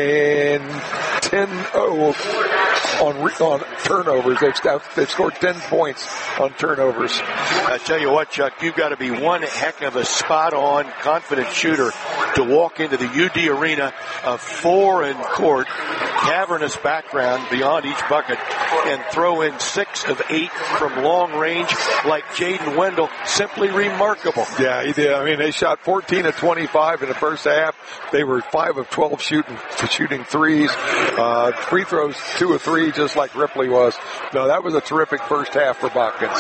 and ten oh on, on turnovers. They've, they've scored ten points on turnovers. I tell you what, Chuck, you've got to be one heck of a spot-on, confident shooter to walk into the U D Arena, a foreign court, cavernous background beyond each bucket, and throw in six of eight from long range like Jaden Wendell. Simply remarkable. Yeah, he did. I mean, they shot fourteen of twenty-five in the first half. They were five of twelve shooting shooting threes. Uh, free throws, two of three, just like Ripley was. No, that was a terrific first half for Botkins.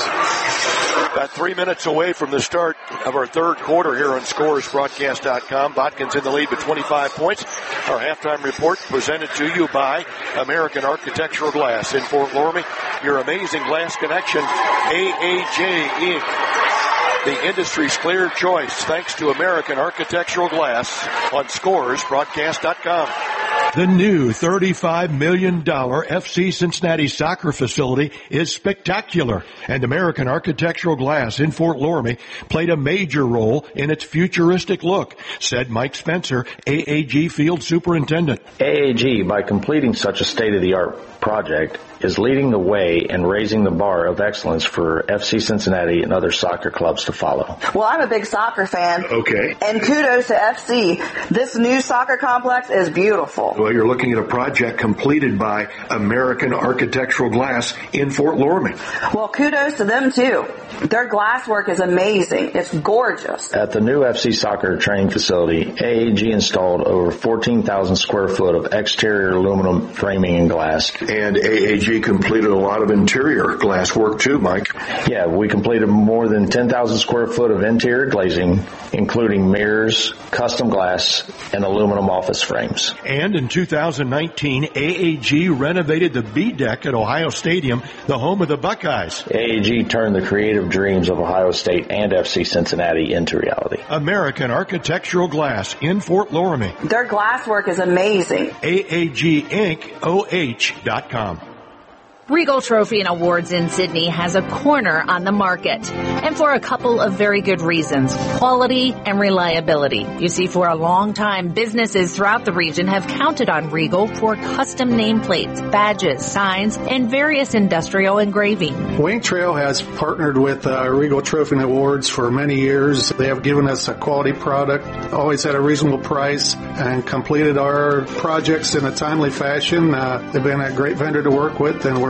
About three minutes away from the start of our third quarter here on Scores Broadcast dot com. Botkins in the lead with twenty-five points. Our halftime report presented to you by American Architectural Glass in Fort Loramie. Your amazing glass connection, A A J Incorporated. The industry's clear choice, thanks to American Architectural Glass on Scores Broadcast dot com. The new thirty-five million dollars F C Cincinnati soccer facility is spectacular, and American Architectural Glass in Fort Loramie played a major role in its futuristic look, said Mike Spencer, A A G Field Superintendent. A A G, by completing such a state-of-the-art project, is leading the way and raising the bar of excellence for F C Cincinnati and other soccer clubs to follow. Well, I'm a big soccer fan. Okay. And kudos to F C. This new soccer complex is beautiful. Well, you're looking at a project completed by American Architectural Glass in Fort Loramie. Well, kudos to them, too. Their glass work is amazing. It's gorgeous. At the new F C soccer training facility, A A G installed over fourteen thousand square foot of exterior aluminum framing and glass. And A A G completed a lot of interior glass work too, Mike. Yeah, we completed more than ten thousand square foot of interior glazing, including mirrors, custom glass, and aluminum office frames. And in two thousand nineteen, A A G renovated the B deck at Ohio Stadium, the home of the Buckeyes. A A G turned the creative dreams of Ohio State and F C Cincinnati into reality. American Architectural Glass in Fort Loramie. Their glass work is amazing. A A G Inc O H dot com. Regal Trophy and Awards in Sydney has a corner on the market, and for a couple of very good reasons: quality and reliability. You see, for a long time, businesses throughout the region have counted on Regal for custom nameplates, badges, signs, and various industrial engraving. Wing Trail has partnered with uh, Regal Trophy and Awards for many years. They have given us a quality product, always at a reasonable price, and completed our projects in a timely fashion. Uh, they've been a great vendor to work with, and we're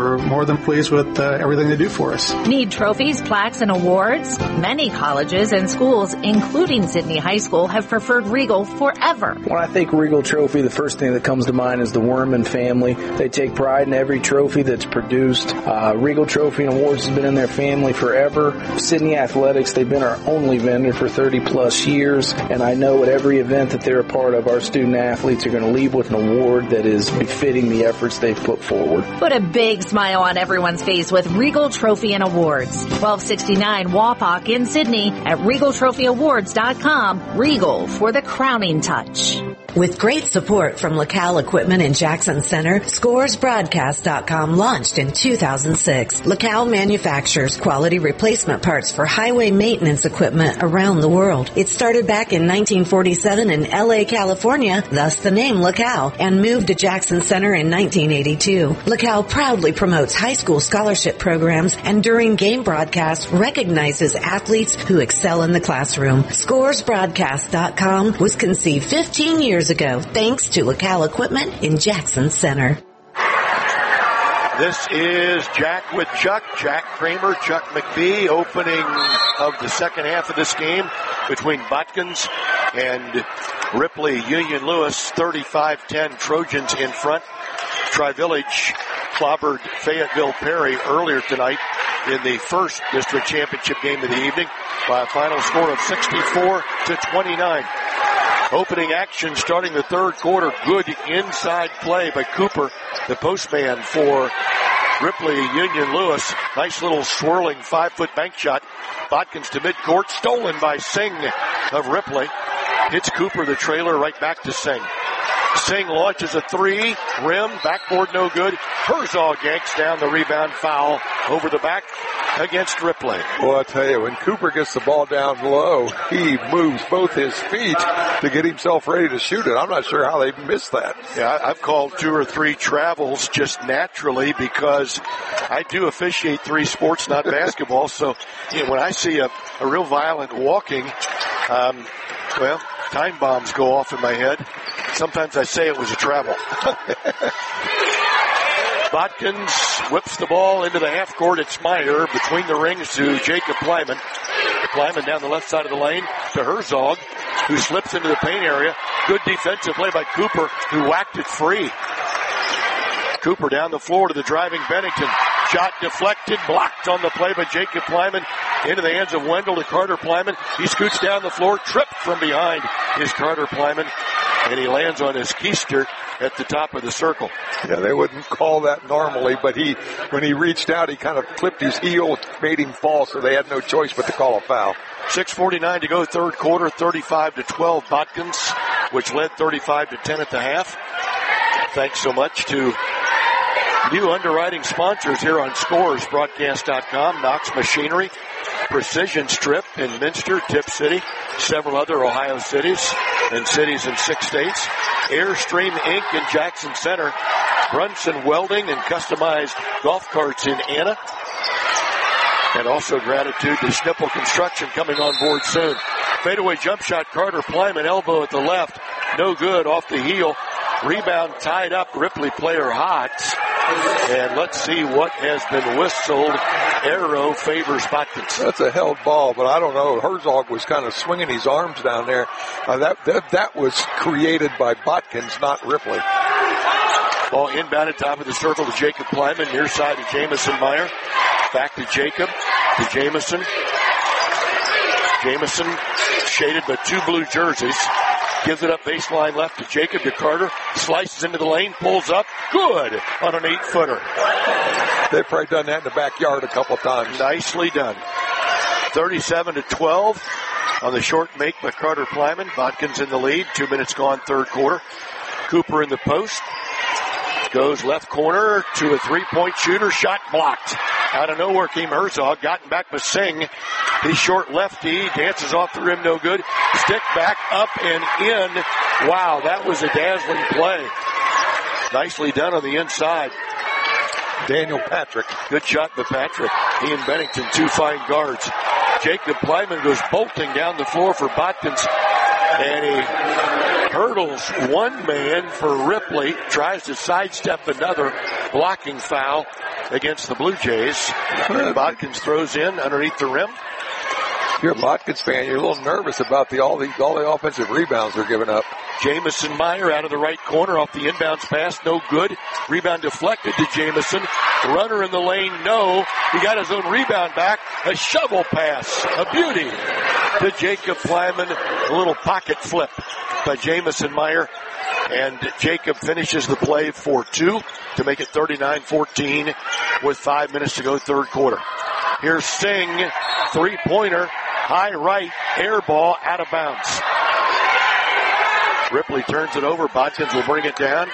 we're more than pleased with uh, everything they do for us. Need trophies, plaques, and awards? Many colleges and schools, including Sydney High School, have preferred Regal forever. When I think Regal Trophy, the first thing that comes to mind is the Werman family. They take pride in every trophy that's produced. Uh, Regal Trophy and Awards has been in their family forever. Sydney Athletics, they've been our only vendor for thirty plus years, and I know at every event that they're a part of, our student athletes are going to leave with an award that is befitting the efforts they've put forward. Put a big smile on everyone's face with Regal Trophy and Awards. twelve sixty-nine Wapak in Sydney at regal trophy awards dot com. Regal for the crowning touch. With great support from LaCal Equipment in Jackson Center, scores broadcast dot com launched in two thousand six. LaCal manufactures quality replacement parts for highway maintenance equipment around the world. It started back in nineteen forty-seven in L A, California, thus the name LaCal, and moved to Jackson Center in nineteen eighty-two. LaCal proudly promotes high school scholarship programs and during game broadcasts recognizes athletes who excel in the classroom. scores broadcast dot com was conceived fifteen years ago, thanks to LaCal Equipment in Jackson Center. This is Jack with Chuck, Jack Kramer, Chuck McBee, opening of the second half of this game between Botkins and Ripley Union Lewis, thirty-five ten Trojans in front. Tri-Village clobbered Fayetteville Perry earlier tonight in the first district championship game of the evening by a final score of sixty-four to twenty-nine. Opening action starting the third quarter. Good inside play by Cooper, the postman for Ripley Union Lewis. Nice little swirling five-foot bank shot. Botkins to midcourt, stolen by Singh of Ripley. Hits Cooper, the trailer, right back to Singh. Singh launches a three, rim, backboard no good. Herzog yanks down the rebound, foul over the back against Ripley. Well, I tell you, when Cooper gets the ball down low, he moves both his feet to get himself ready to shoot it. I'm not sure how they missed that. Yeah, I've called two or three travels just naturally because I do officiate three sports, not basketball. So you know, when I see a, a real violent walking, um, well, time bombs go off in my head. Sometimes I say it was a travel. Botkins whips the ball into the half court. It's Meyer between the rings to Jacob Kleiman. Kleiman down the left side of the lane to Herzog, who slips into the paint area. Good defensive play by Cooper, who whacked it free. Cooper down the floor to the driving Bennington. Shot deflected, blocked on the play by Jacob Kleiman. Into the hands of Wendell to Carter Kleiman. He scoots down the floor, tripped from behind is Carter Kleiman, and he lands on his keister at the top of the circle. Yeah, they wouldn't call that normally, but he, when he reached out, he kind of clipped his heel, made him fall, so they had no choice but to call a foul. six forty-nine to go, third quarter, thirty-five to twelve Botkins, which led thirty-five to ten at the half. Thanks so much to new underwriting sponsors here on scores broadcast dot com, Knox Machinery, Precision Strip in Minster, Tip City, several other Ohio cities and cities in six states, Airstream Incorporated in Jackson Center, Brunson Welding and customized golf carts in Anna, and also gratitude to Snipple Construction coming on board soon. Fadeaway jump shot, Carter Kleiman, elbow at the left, no good, off the heel. Rebound tied up, Ripley player hot. And let's see what has been whistled. Arrow favors Botkins. That's a held ball, but I don't know. Herzog was kind of swinging his arms down there. Uh, that, that that was created by Botkins, not Ripley. Ball inbound at top of the circle to Jacob Kleiman, near side to Jamison Meyer. Back to Jacob, to Jamison. Jamison shaded by two blue jerseys. Gives it up baseline left to Jacob, to Carter. Slices into the lane, pulls up. Good on an eight-footer. They've probably done that in the backyard a couple times. Nicely done. thirty-seven to twelve on the short make by Carter Kleiman. Botkins in the lead. Two minutes gone, third quarter. Cooper in the post. Goes left corner to a three-point shooter. Shot blocked. Out of nowhere came Herzog. Gotten back by Singh. His short lefty dances off the rim, no good. Stick back up and in. Wow, that was a dazzling play. Nicely done on the inside. Daniel Patrick. Good shot by Patrick. He and Bennington, two fine guards. Jacob Kleiman goes bolting down the floor for Botkins. And he hurdles one man for Ripley. Tries to sidestep another. Blocking foul against the Blue Jays. And Bodkins throws in underneath the rim. If you're a Bodkins fan, you're a little nervous about the all the all the offensive rebounds they're giving up. Jamison Meyer out of the right corner off the inbounds pass, no good. Rebound deflected to Jamison. Runner in the lane, no. He got his own rebound back. A shovel pass, a beauty to Jacob Plyman. A little pocket flip by Jamison Meyer. And Jacob finishes the play for two to make it thirty-nine fourteen with five minutes to go, third quarter. Here's Singh, three-pointer, high right, air ball, out of bounds. Ripley turns it over. Bodkins will bring it down.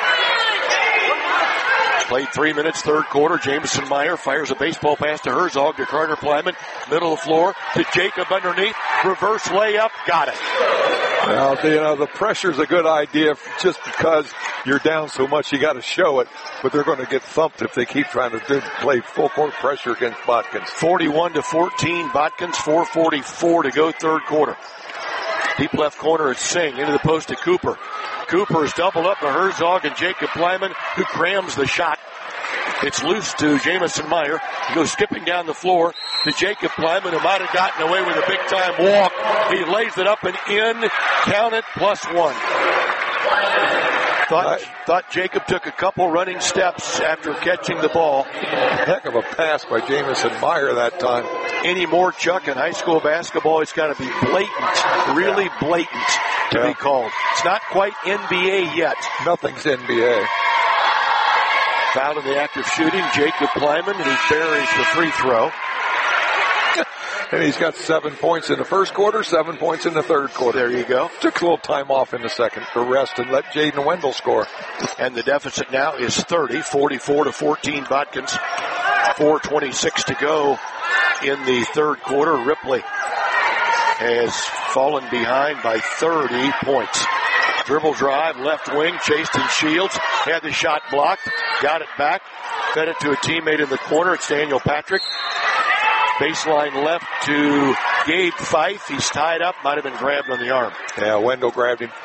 Played three minutes, third quarter. Jamison Meyer fires a baseball pass to Herzog, to Carter Plyman. Middle of the floor to Jacob underneath. Reverse layup. Got it. Well, you know, the pressure's a good idea just because you're down so much. You got to show it. But they're going to get thumped if they keep trying to do, play full court pressure against Bodkins. forty-one to fourteen. Bodkins, four forty-four to go, third quarter. Deep left corner at Singh, into the post to Cooper. Cooper is doubled up to Herzog and Jacob Plyman, who crams the shot. It's loose to Jamison Meyer. He goes skipping down the floor to Jacob Plyman, who might have gotten away with a big-time walk. He lays it up and in. Count it, plus one. Thought, thought Jacob took a couple running steps after catching the ball. Heck of a pass by Jamison Meyer that time. Any more, Chuck, in high school basketball, it's got to be blatant, really blatant to yeah. be called. It's not quite N B A yet. Nothing's N B A. Foul in the act of shooting, Jacob Plyman, and he buries the free throw. And he's got seven points in the first quarter, seven points in the third quarter. There you go. Took a little time off in the second to rest and let Jaden Wendell score. And the deficit now is thirty, forty-four to fourteen Bodkins. four twenty-six to go in the third quarter. Ripley has fallen behind by thirty points. Dribble drive, left wing, chased in Shields. Had the shot blocked, got it back, fed it to a teammate in the corner. It's Daniel Patrick. Baseline left to Gabe Fife. He's tied up, might have been grabbed on the arm. Yeah, Wendell grabbed him.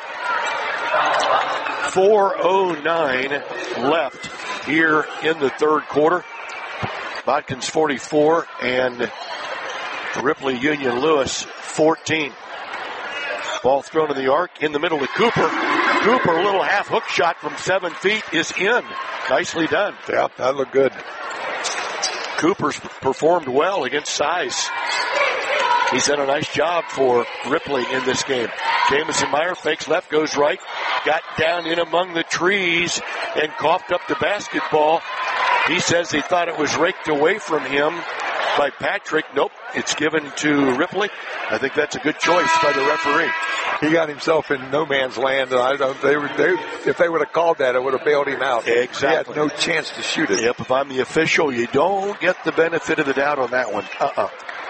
four oh nine left here in the third quarter. Bodkins forty-four and Ripley Union Lewis fourteen. Ball thrown in the arc in the middle to Cooper. Cooper, a little half hook shot from seven feet is in. Nicely done. Yeah, that looked good. Cooper's performed well against size. He's done a nice job for Ripley in this game. Jamison Meyer fakes left, goes right, got down in among the trees and coughed up the basketball. He says he thought it was raked away from him by Patrick. Nope, it's given to Ripley. I think that's a good choice by the referee. He got himself in no man's land. I don't. They, they, if they would have called that, it would have bailed him out. Exactly. He had no chance to shoot it. Yep. If I'm the official, you don't get the benefit of the doubt on that one. Uh-uh.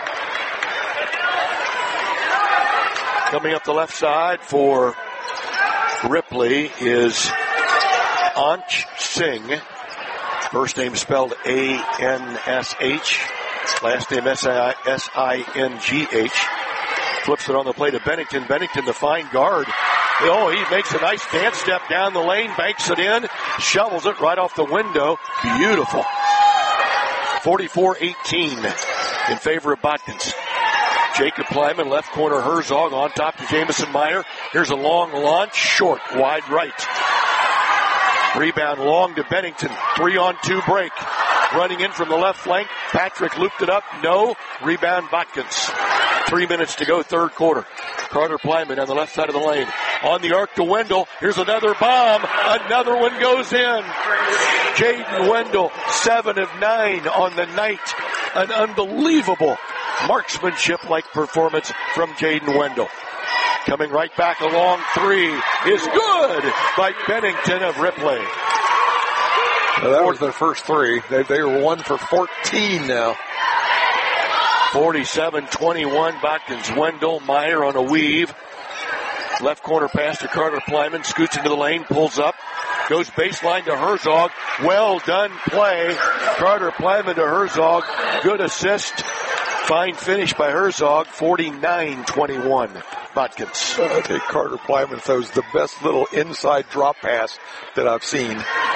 Coming up the left side for Ripley is Ansh Singh. First name spelled A N S H. Last name S I N G H. Flips it on the play to Bennington. Bennington, the fine guard. Oh, he makes a nice dance step down the lane, banks it in, shovels it right off the window. Beautiful. forty-four eighteen in favor of Bodkins. Jacob Plyman, left corner Herzog on top to Jamison Meyer. Here's a long launch, short, wide right. Rebound long to Bennington. Three on two break. Running in from the left flank. Patrick looped it up. No. Rebound Bodkins. Three minutes to go, third quarter. Carter Plyman on the left side of the lane. On the arc to Wendell. Here's another bomb. Another one goes in. Jaden Wendell, seven of nine on the night. An unbelievable marksmanship-like performance from Jaden Wendell. Coming right back, a long three is good by Bennington of Ripley. Well, that was their first three. They, they were one for fourteen now. forty-seven twenty-one, Bodkins. Wendell, Meyer on a weave. Left corner pass to Carter Plyman. Scoots into the lane, pulls up. Goes baseline to Herzog. Well done play. Carter Plyman to Herzog. Good assist. Fine finish by Herzog. forty-nine twenty-one, Bodkins. Okay, Carter Plyman throws the best little inside drop pass that I've seen.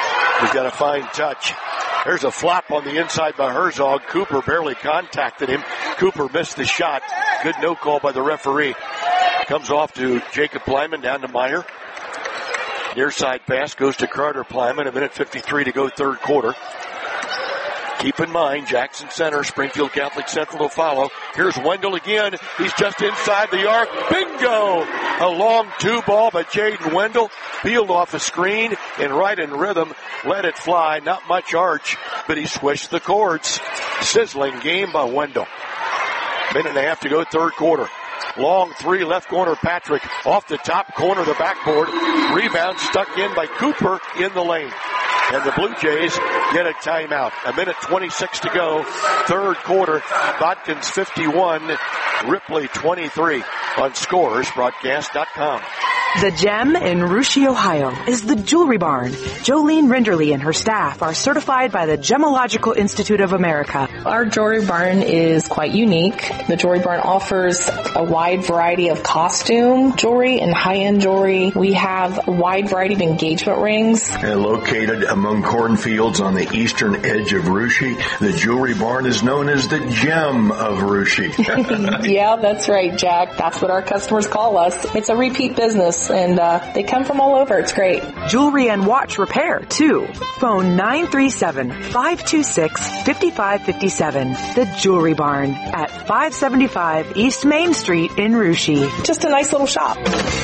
He's got a fine touch. There's a flop on the inside by Herzog. Cooper barely contacted him. Cooper missed the shot. Good no call by the referee. Comes off to Jacob Plyman, down to Meyer. Near side pass goes to Carter Plyman. A minute fifty-three to go, third quarter. Keep in mind, Jackson Center, Springfield Catholic Central to follow. Here's Wendell again. He's just inside the arc. Bingo! A long two ball by Jaden Wendell. Peeled off a screen and right in rhythm. Let it fly. Not much arch, but he swished the cords. Sizzling game by Wendell. Minute and a half to go, third quarter. Long three, left corner, Patrick. Off the top corner of the backboard. Rebound stuck in by Cooper in the lane. And the Blue Jays get a timeout. A minute twenty-six to go. Third quarter. Bodkins fifty-one, Ripley twenty-three on Scores Broadcast dot com. The gem in Russia, Ohio is the Jewelry Barn. Jolene Rinderly and her staff are certified by the Gemological Institute of America. Our Jewelry Barn is quite unique. The Jewelry Barn offers a wide variety of costume jewelry and high-end jewelry. We have a wide variety of engagement rings. And located among cornfields on the eastern edge of Russia, the Jewelry Barn is known as the Gem of Russia. Yeah, that's right, Jack. That's what our customers call us. It's a repeat business. And uh, they come from all over. It's great. Jewelry and watch repair, too. Phone nine three seven, five two six, five five five seven. The Jewelry Barn at five seventy-five East Main Street in Russia. Just a nice little shop.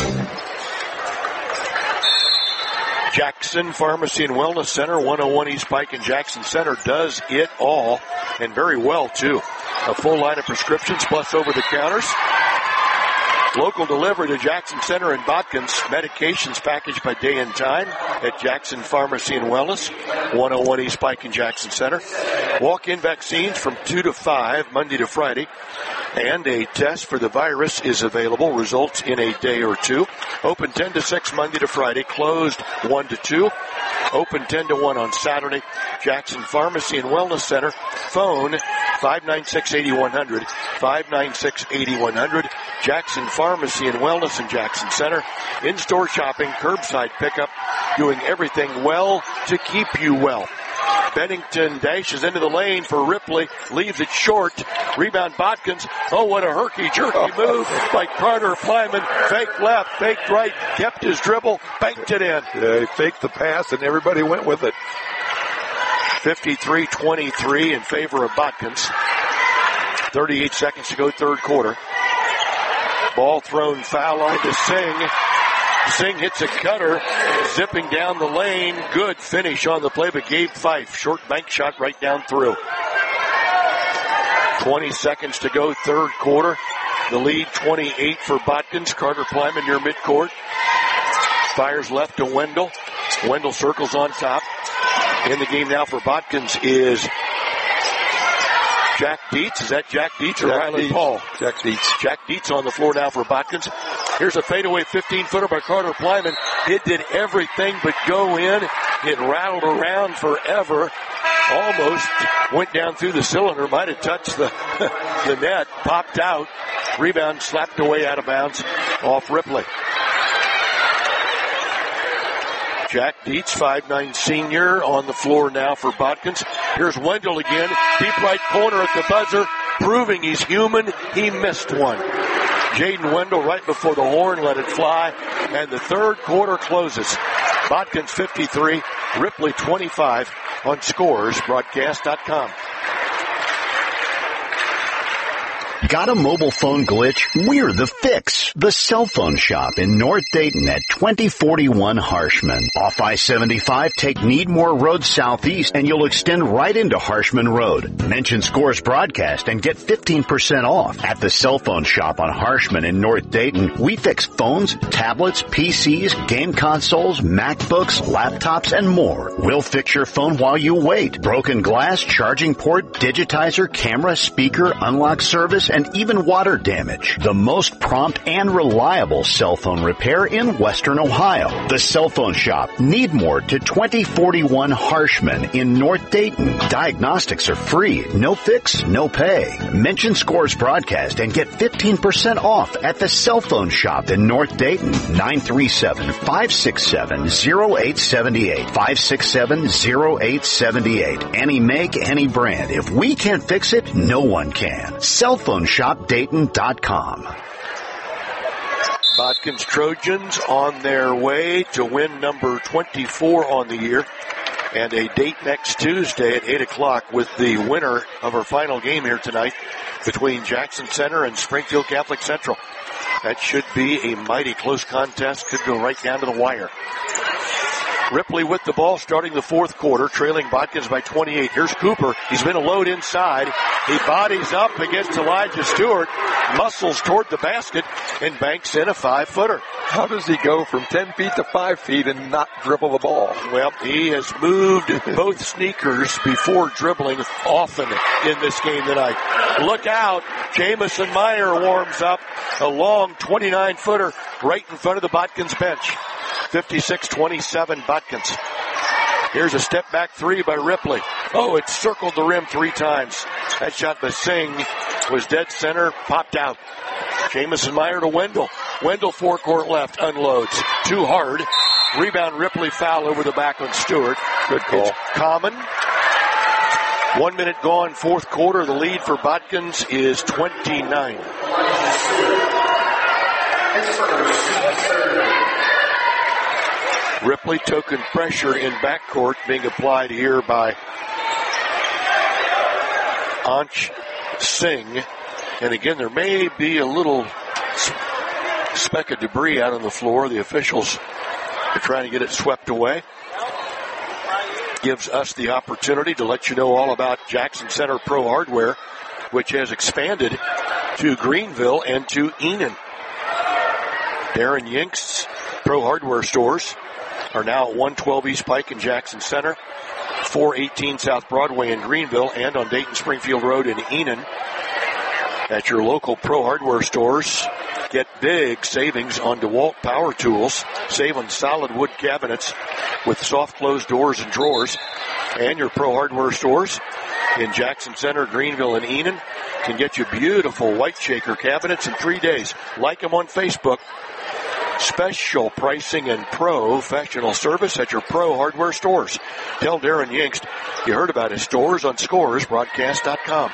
Jackson Pharmacy and Wellness Center, one oh one East Pike and Jackson Center does it all, and very well, too. A full line of prescriptions plus over-the-counters. Local delivery to Jackson Center and Bodkins. Medications packaged by day and time at Jackson Pharmacy and Wellness, one oh one East Pike and Jackson Center. Walk-in vaccines from two to five, Monday to Friday. And a test for the virus is available. Results in a day or two. Open ten to six Monday to Friday. Closed one to two. Open ten to one on Saturday. Jackson Pharmacy and Wellness Center. Phone five nine six, eight one zero zero. five nine six, eight one zero zero. Jackson Pharmacy and Wellness in Jackson Center. In-store shopping, curbside pickup, doing everything well to keep you well. Bennington dashes into the lane for Ripley, leaves it short. Rebound Bodkins. Oh, what a herky-jerky move by Carter Plyman. Fake left, faked right, kept his dribble, banked it in. Yeah, he faked the pass and everybody went with it. fifty-three twenty-three in favor of Bodkins. thirty-eight seconds to go, third quarter. Ball thrown foul line to Singh. Singh hits a cutter, zipping down the lane. Good finish on the play, but Gabe Fife, short bank shot right down through. twenty seconds to go, third quarter. The lead twenty-eight for Bodkins. Carter Plyman near midcourt. Fires left to Wendell. Wendell circles on top. In the game now for Bodkins is Jack Dietz. Is that Jack Dietz or Jack Ryland Dietz. Paul? Jack Dietz. Jack Dietz on the floor now for Bodkins. Here's a fadeaway fifteen-footer by Carter Plyman. It did everything but go in. It rattled around forever. Almost went down through the cylinder. Might have touched the, the net. Popped out. Rebound slapped away out of bounds off Ripley. Jack Dietz, five nine senior, on the floor now for Bodkins. Here's Wendell again. Deep right corner at the buzzer, proving he's human. He missed one. Jaden Wendell right before the horn, let it fly. And the third quarter closes. Bodkins fifty-three, Ripley twenty-five on Scores Broadcast dot com. Got a mobile phone glitch? We're the fix. The cell phone shop in North Dayton at twenty forty-one Harshman. Off I seventy-five, take Needmore Road southeast and you'll extend right into Harshman Road. Mention Scores Broadcast and get fifteen percent off. At the cell phone shop on Harshman in North Dayton, we fix phones, tablets, P Cs, game consoles, MacBooks, laptops, and more. We'll fix your phone while you wait. Broken glass, charging port, digitizer, camera, speaker, unlock service, cracks, and even water damage. The most prompt and reliable cell phone repair in Western Ohio. The Cell Phone Shop, Needmore to twenty forty-one Harshman in North Dayton. Diagnostics are free. No fix, no pay. Mention Scores Broadcast and get fifteen percent off at the Cell Phone Shop in North Dayton. nine three seven, five six seven, zero eight seven eight. five six seven, zero eight seven eight. Any make, any brand. If we can't fix it, no one can. cell phone shop dayton dot com. Bodkins Trojans on their way to win number twenty-four on the year. And a date next Tuesday at eight o'clock with the winner of our final game here tonight between Jackson Center and Springfield Catholic Central. That should be a mighty close contest. Could go right down to the wire. Ripley with the ball starting the fourth quarter, trailing Bodkins by twenty-eight. Here's Cooper. He's been a load inside. He bodies up against Elijah Stewart, muscles toward the basket, and banks in a five-footer. How does he go from ten feet to five feet and not dribble the ball? Well, he has moved both sneakers before dribbling often in this game tonight. Look out. Jamison Meyer warms up a long twenty-nine-footer right in front of the Bodkins bench. fifty-six twenty-seven Bodkins. Here's a step back three by Ripley. Oh, it circled the rim three times. That shot by Singh was dead center, popped out. Jamison Meyer to Wendell. Wendell forecourt left, unloads. Too hard. Rebound Ripley, foul over the back on Stewart. Good call. It's Common. One minute gone, fourth quarter. The lead for Bodkins is twenty-nine. Ripley token pressure in backcourt being applied here by Ansh Singh. And again, there may be a little speck of debris out on the floor. The officials are trying to get it swept away. Gives us the opportunity to let you know all about Jackson Center Pro Hardware, which has expanded to Greenville and to Enon. Darren Yink's Pro Hardware stores are now at one twelve East Pike in Jackson Center, four eighteen South Broadway in Greenville, and on Dayton Springfield Road in Enon. At your local Pro Hardware stores, get big savings on DeWalt power tools. Save on solid wood cabinets with soft closed doors and drawers. And your Pro Hardware stores in Jackson Center, Greenville, and Enon can get you beautiful white shaker cabinets in three days. Like them on Facebook. Special pricing and professional service at your Pro Hardware stores. Tell Darren Yingst you heard about his stores on scores broadcast dot com.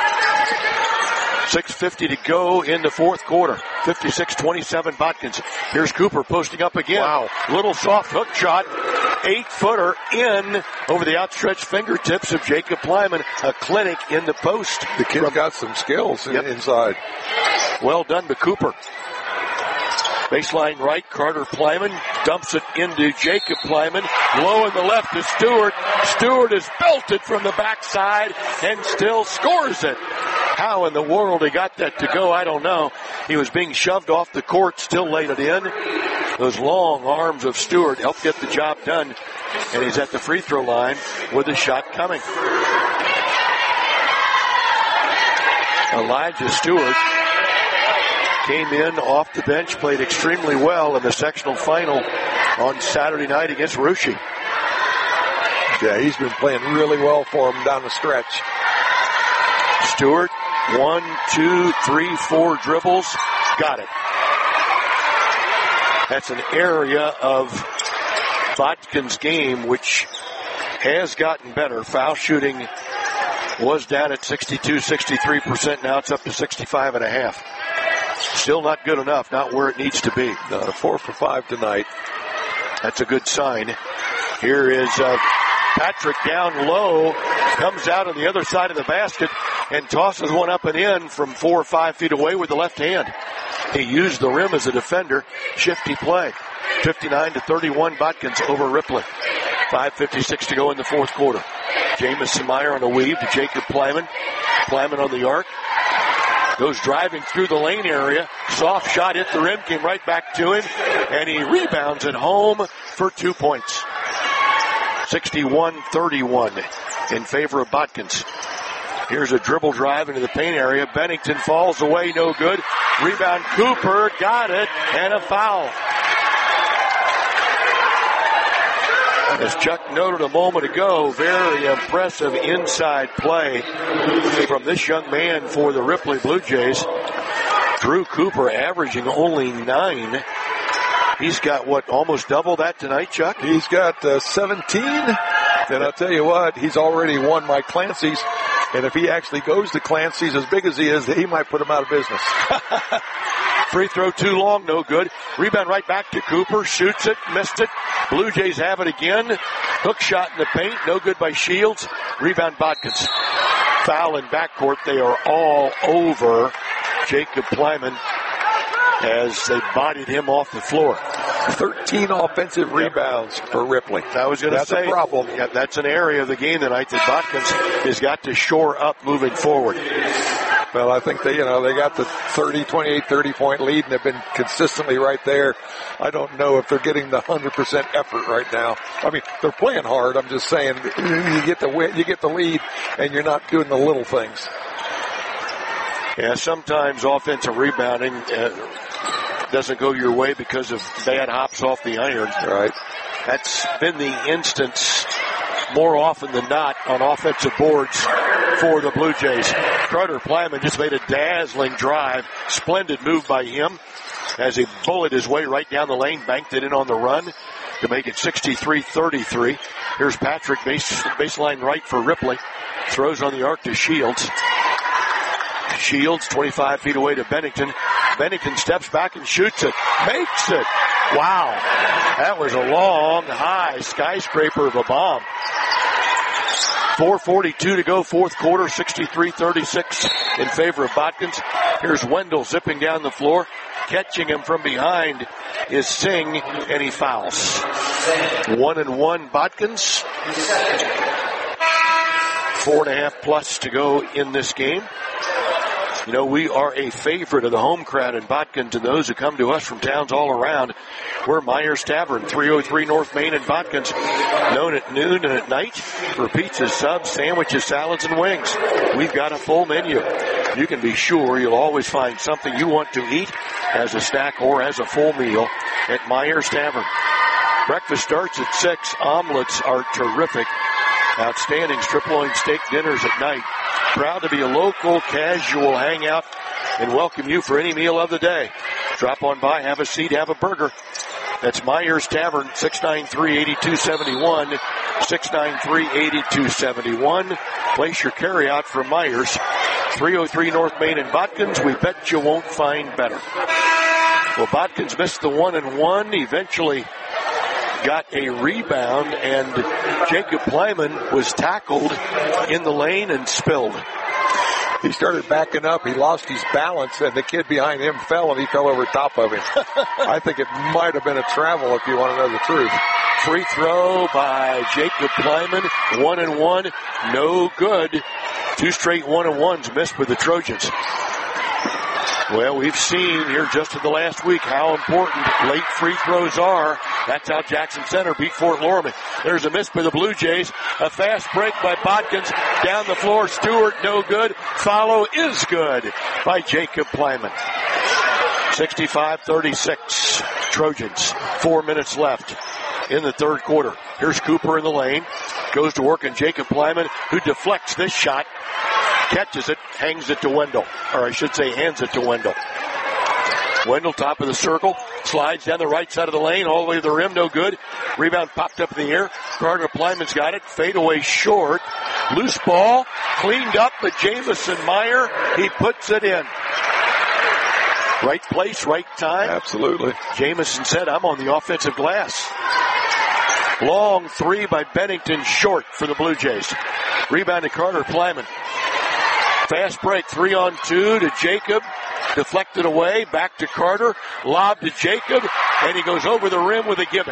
six fifty to go in the fourth quarter. fifty-six twenty-seven Bodkins. Here's Cooper posting up again. Wow. Little soft hook shot. Eight-footer in over the outstretched fingertips of Jacob Plyman. A clinic in the post. The kid's got some skills Yep. inside. Well done to Cooper. Baseline right, Carter Plyman dumps it into Jacob Plyman. Low in the left to Stewart. Stewart is belted from the backside and still scores it. How in the world he got that to go, I don't know. He was being shoved off the court, still laid it in. Those long arms of Stewart helped get the job done. And he's at the free throw line with a shot coming. Elijah Stewart came in off the bench, played extremely well in the sectional final on Saturday night against Russia. Yeah, he's been playing really well for him down the stretch. Stewart, one, two, three, four dribbles. Got it. That's an area of Bodkin's game which has gotten better. Foul shooting was down at sixty-two, sixty-three percent. Now it's up to sixty-five and a half. Still not good enough, not where it needs to be. No, four for five tonight. That's a good sign. Here is uh, Patrick down low, comes out on the other side of the basket and tosses one up and in from four or five feet away with the left hand. He used the rim as a defender. Shifty play. fifty-nine to thirty-one Bodkins over Ripley. five fifty-six to go in the fourth quarter. Jamison Meyer on a weave to Jacob Plyman. Plyman on the arc. Goes driving through the lane area. Soft shot hit the rim, came right back to him, and he rebounds at home for two points. sixty-one thirty-one in favor of Bodkins. Here's a dribble drive into the paint area. Bennington falls away, no good. Rebound, Cooper, got it, and a foul. As Chuck noted a moment ago, very impressive inside play from this young man for the Ripley Blue Jays. Drew Cooper averaging only nine. He's got, what, almost double that tonight, Chuck? He's got uh, seventeen. And I'll tell you what, he's already won Mike Clancy's. And if he actually goes to Clancy's as big as he is, he might put him out of business. Free throw too long, no good. Rebound right back to Cooper. Shoots it, missed it. Blue Jays have it again. Hook shot in the paint, no good by Shields. Rebound Bodkins. Foul in backcourt. They are all over Jacob Plyman as they bodied him off the floor. thirteen offensive rebounds for Ripley. I was going to say, that's a problem. Yeah, that's an area of the game tonight that Bodkins has got to shore up moving forward. Well, I think they, you know, they got the thirty, twenty-eight, thirty point lead and have been consistently right there. I don't know if they're getting the one hundred percent effort right now. I mean, they're playing hard. I'm just saying, you get the win, you get the lead, and you're not doing the little things. Yeah, sometimes offensive rebounding uh, doesn't go your way because of bad hops off the iron. Right. That's been the instance more often than not on offensive boards for the Blue Jays. Carter Plyman just made a dazzling drive. Splendid move by him as he bullied his way right down the lane, banked it in on the run to make it sixty-three thirty-three. Here's Patrick, base, baseline right for Ripley. Throws on the arc to Shields. Shields twenty-five feet away to Bennington. Bennington steps back and shoots it. Makes it. Wow. That was a long, high skyscraper of a bomb. four forty-two to go, fourth quarter, sixty-three thirty-six in favor of Bodkins. Here's Wendell zipping down the floor. Catching him from behind is Singh, and he fouls. One and one, Bodkins. Four and a half plus to go in this game. You know, we are a favorite of the home crowd in Bodkins and those who come to us from towns all around. We're Myers Tavern, three oh three North Main in Bodkins, known at noon and at night for pizzas, subs, sandwiches, salads, and wings. We've got a full menu. You can be sure you'll always find something you want to eat as a snack or as a full meal at Myers Tavern. Breakfast starts at six. Omelets are terrific. Outstanding strip loin steak dinners at night. Proud to be a local casual hangout and welcome you for any meal of the day. Drop on by, have a seat, have a burger. That's Myers Tavern, six nine three, eight two seven one, six nine three, eight two seven one. Place your carryout from Myers, three oh three North Main in Bodkins. We bet you won't find better. Well, Bodkins missed the one and one, eventually got a rebound, and Jacob Plyman was tackled in the lane and spilled. He started backing up. He lost his balance, and the kid behind him fell, and he fell over top of him. I think it might have been a travel, if you want to know the truth. Free throw by Jacob Plyman. One and one. No good. Two straight one and ones missed with the Trojans. Well, we've seen here just in the last week how important late free throws are. That's how Jackson Center beat Fort Loramie. There's a miss by the Blue Jays. A fast break by Bodkins. Down the floor, Stewart, no good. Follow is good by Jacob Plyman. sixty-five thirty-six. Trojans. Four minutes left in the third quarter. Here's Cooper in the lane. Goes to work on Jacob Plyman, who deflects this shot. Catches it, hangs it to Wendell. Or I should say hands it to Wendell. Wendell, top of the circle, slides down the right side of the lane, all the way to the rim, no good. Rebound popped up in the air. Carter Plyman's got it. Fade away short. Loose ball, cleaned up, but Jamison Meyer, he puts it in. Right place, right time. Absolutely. Jamison said, I'm on the offensive glass. Long three by Bennington, short for the Blue Jays. Rebound to Carter Plyman. Fast break, three on two to Jacob. Deflected away, back to Carter. Lob to Jacob, and he goes over the rim with a gimme.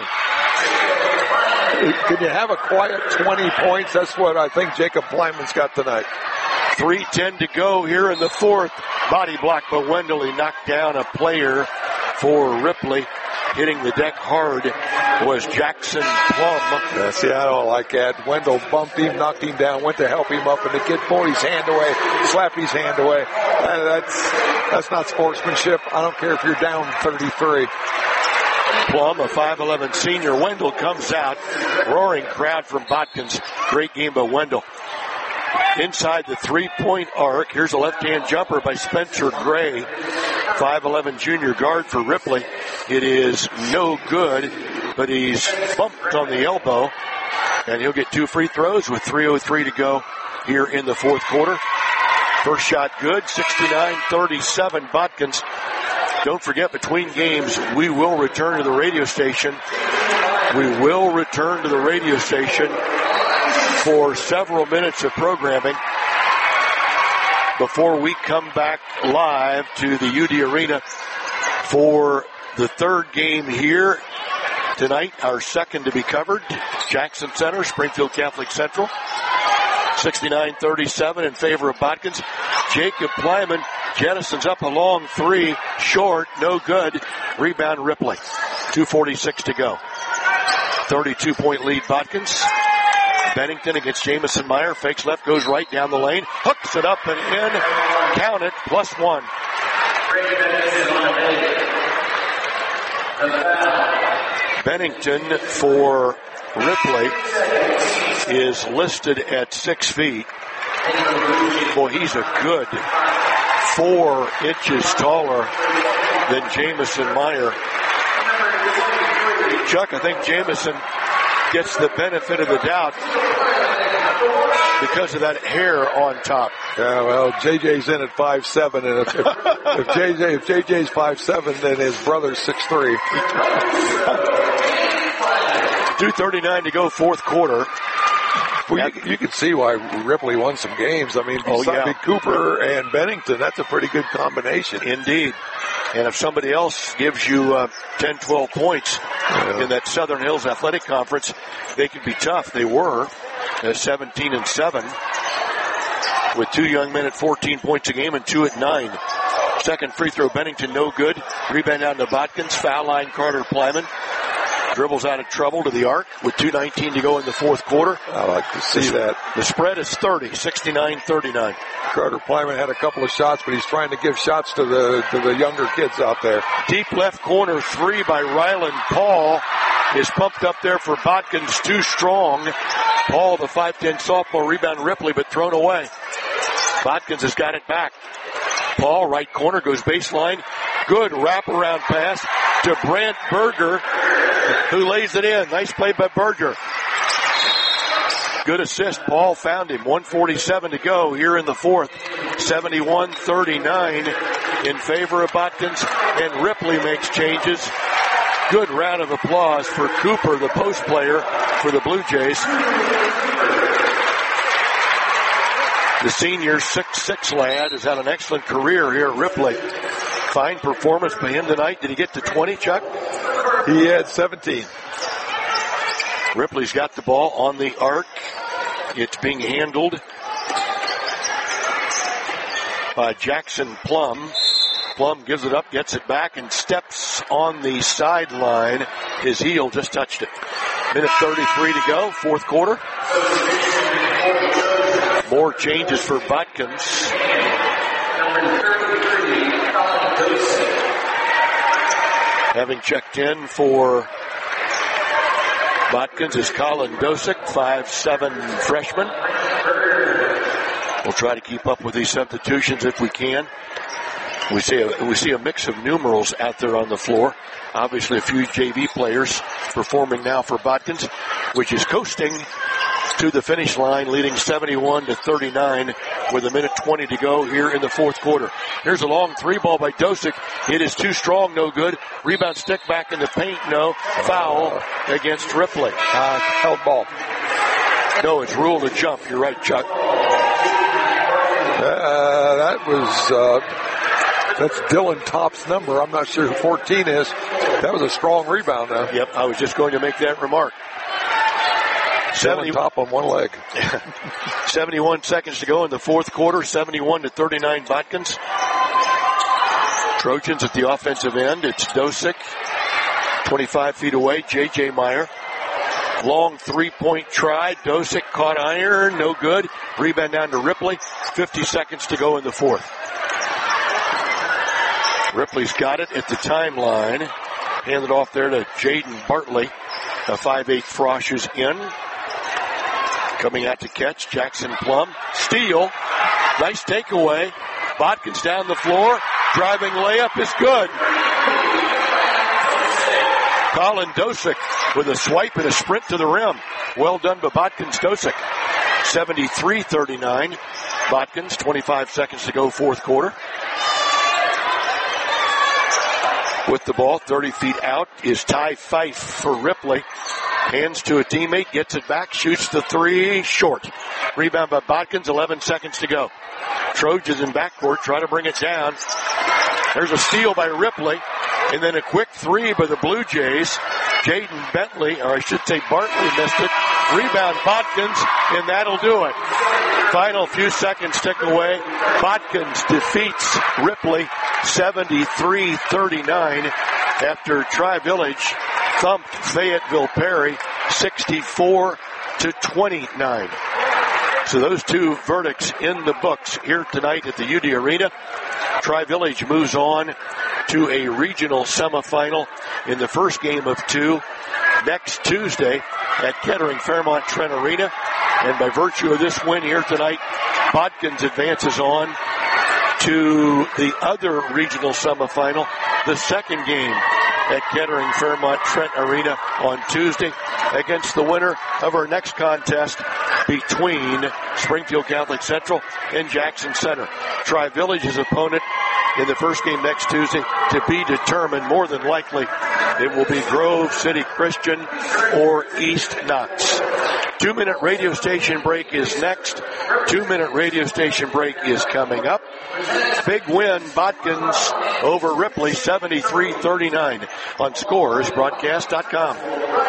Can you have a quiet twenty points? That's what I think Jacob Plyman's got tonight. three ten to go here in the fourth. Body block by Wendell. He knocked down a player for Ripley, hitting the deck hard was Jackson Plum. Yeah, see, I don't like that. Wendell bumped him, knocked him down, went to help him up, and the kid pulled his hand away, slapped his hand away. Uh, that's that's not sportsmanship. I don't care if you're down thirty-three. Plum, a five eleven senior. Wendell comes out. Roaring crowd from Botkins. Great game by Wendell. Inside the three-point arc, here's a left-hand jumper by Spencer Gray, five eleven junior guard for Ripley. It is no good, but he's bumped on the elbow, and he'll get two free throws with three oh three to go here in the fourth quarter. First shot good, sixty-nine thirty-seven Botkins. Don't forget, between games, we will return to the radio station. We will return to the radio station for several minutes of programming before we come back live to the U D Arena for the third game here tonight, our second to be covered. Jackson Center, Springfield Catholic Central. sixty-nine thirty-seven in favor of Botkins. Jacob Plyman jettisons up a long three, short, no good. Rebound Ripley. two forty-six to go. thirty-two point lead Botkins. Bennington against Jamison Meyer. Fakes left, goes right down the lane. Hooks it up and in. Count it, plus one. Bennington for Ripley is listed at six feet. Boy, he's a good four inches taller than Jamison Meyer. Chuck, I think Jamison gets the benefit of the doubt because of that hair on top. Yeah, well, J J's in at five seven, and if, if, if J J if J J's five seven, then his brother's six three. two thirty-nine to go, fourth quarter. Well, you, you can see why Ripley won some games. I mean, oh, yeah. Cooper and Bennington, that's a pretty good combination. Indeed. And if somebody else gives you uh, ten, twelve points yeah. in that Southern Hills Athletic Conference, they can be tough. They were uh, seventeen and seven with two young men at fourteen points a game and two at nine. Second free throw, Bennington, no good. Rebound down to Botkins. Foul line, Carter Plyman. Dribbles out of trouble to the arc with two nineteen to go in the fourth quarter. I like to see the, that. The spread is thirty, sixty-nine thirty-nine. Carter Plyman had a couple of shots, but he's trying to give shots to the to the younger kids out there. Deep left corner three by Ryland Paul is pumped up there for Botkins, too strong. Paul, the five ten sophomore, rebound Ripley, but thrown away. Botkins has got it back. Paul, right corner, goes baseline. Good wraparound pass to Brant Berger, who lays it in. Nice play by Berger. Good assist. Paul found him. one forty-seven to go here in the fourth. seventy-one thirty-nine in favor of Botkins, and Ripley makes changes. Good round of applause for Cooper, the post player for the Blue Jays. The senior six six lad has had an excellent career here at Ripley. Fine performance by him tonight. Did he get to twenty, Chuck? He had seventeen. Ripley's got the ball on the arc. It's being handled by Jackson Plum. Plum gives it up, gets it back, and steps on the sideline. His heel just touched it. Minute thirty-three to go, fourth quarter. More changes for Botkins. Having checked in for Botkins is Colin Dosick, five seven freshman. We'll try to keep up with these substitutions if we can. We see a, we see a mix of numerals out there on the floor. Obviously a few J V players performing now for Botkins, which is coasting to the finish line, leading seventy-one to thirty-nine with a minute twenty to go here in the fourth quarter. Here's a long three ball by Dosick. It is too strong, no good. Rebound stick back in the paint, no. Foul against Ripley. Uh, held ball. No, it's ruled a jump. You're right, Chuck. Uh, that was, uh, that's Dylan Topp's number. I'm not sure who fourteen is. That was a strong rebound though. Yep, I was just going to make that remark. seventy top on one leg. seventy-one seconds to go in the fourth quarter. seventy-one to thirty-nine Botkins. Trojans at the offensive end. It's Dosick twenty-five feet away, J J. Meyer. Long three-point try. Dosick caught iron. No good. Rebound down to Ripley. fifty seconds to go in the fourth. Ripley's got it at the timeline. Handed off there to Jaden Bartley. A five eight Frosh is in. Coming out to catch, Jackson Plum. Steal. Nice takeaway. Bodkins down the floor. Driving layup is good. Colin Dosick with a swipe and a sprint to the rim. Well done by Bodkins Dosick. seventy-three thirty-nine. Bodkins, twenty-five seconds to go, fourth quarter. With the ball, thirty feet out, is Ty Fife for Ripley. Hands to a teammate, gets it back, shoots the three, short. Rebound by Bodkins, eleven seconds to go. Trojans in backcourt, try to bring it down. There's a steal by Ripley, and then a quick three by the Blue Jays. Jaden Bentley, or I should say Bartley missed it. Rebound Bodkins, and that'll do it. Final few seconds tick away. Bodkins defeats Ripley seventy-three thirty-nine after Tri-Village thumped Fayetteville Perry sixty-four to twenty-nine. So those two verdicts in the books here tonight at the U D Arena. Tri-Village moves on to a regional semifinal in the first game of two next Tuesday at Kettering Fairmont Trent Arena. And by virtue of this win here tonight, Bodkins advances on to the other regional semifinal, the second game at Kettering Fairmont Trent Arena on Tuesday against the winner of our next contest between Springfield Catholic Central and Jackson Center. Tri-Village's opponent in the first game next Tuesday to be determined. More than likely it will be Grove City Christian or East Knox. Two-minute radio station break is next. Two-minute radio station break is coming up. Big win, Bodkins over Ripley, seventy-three thirty-nine on Scores Broadcast dot com.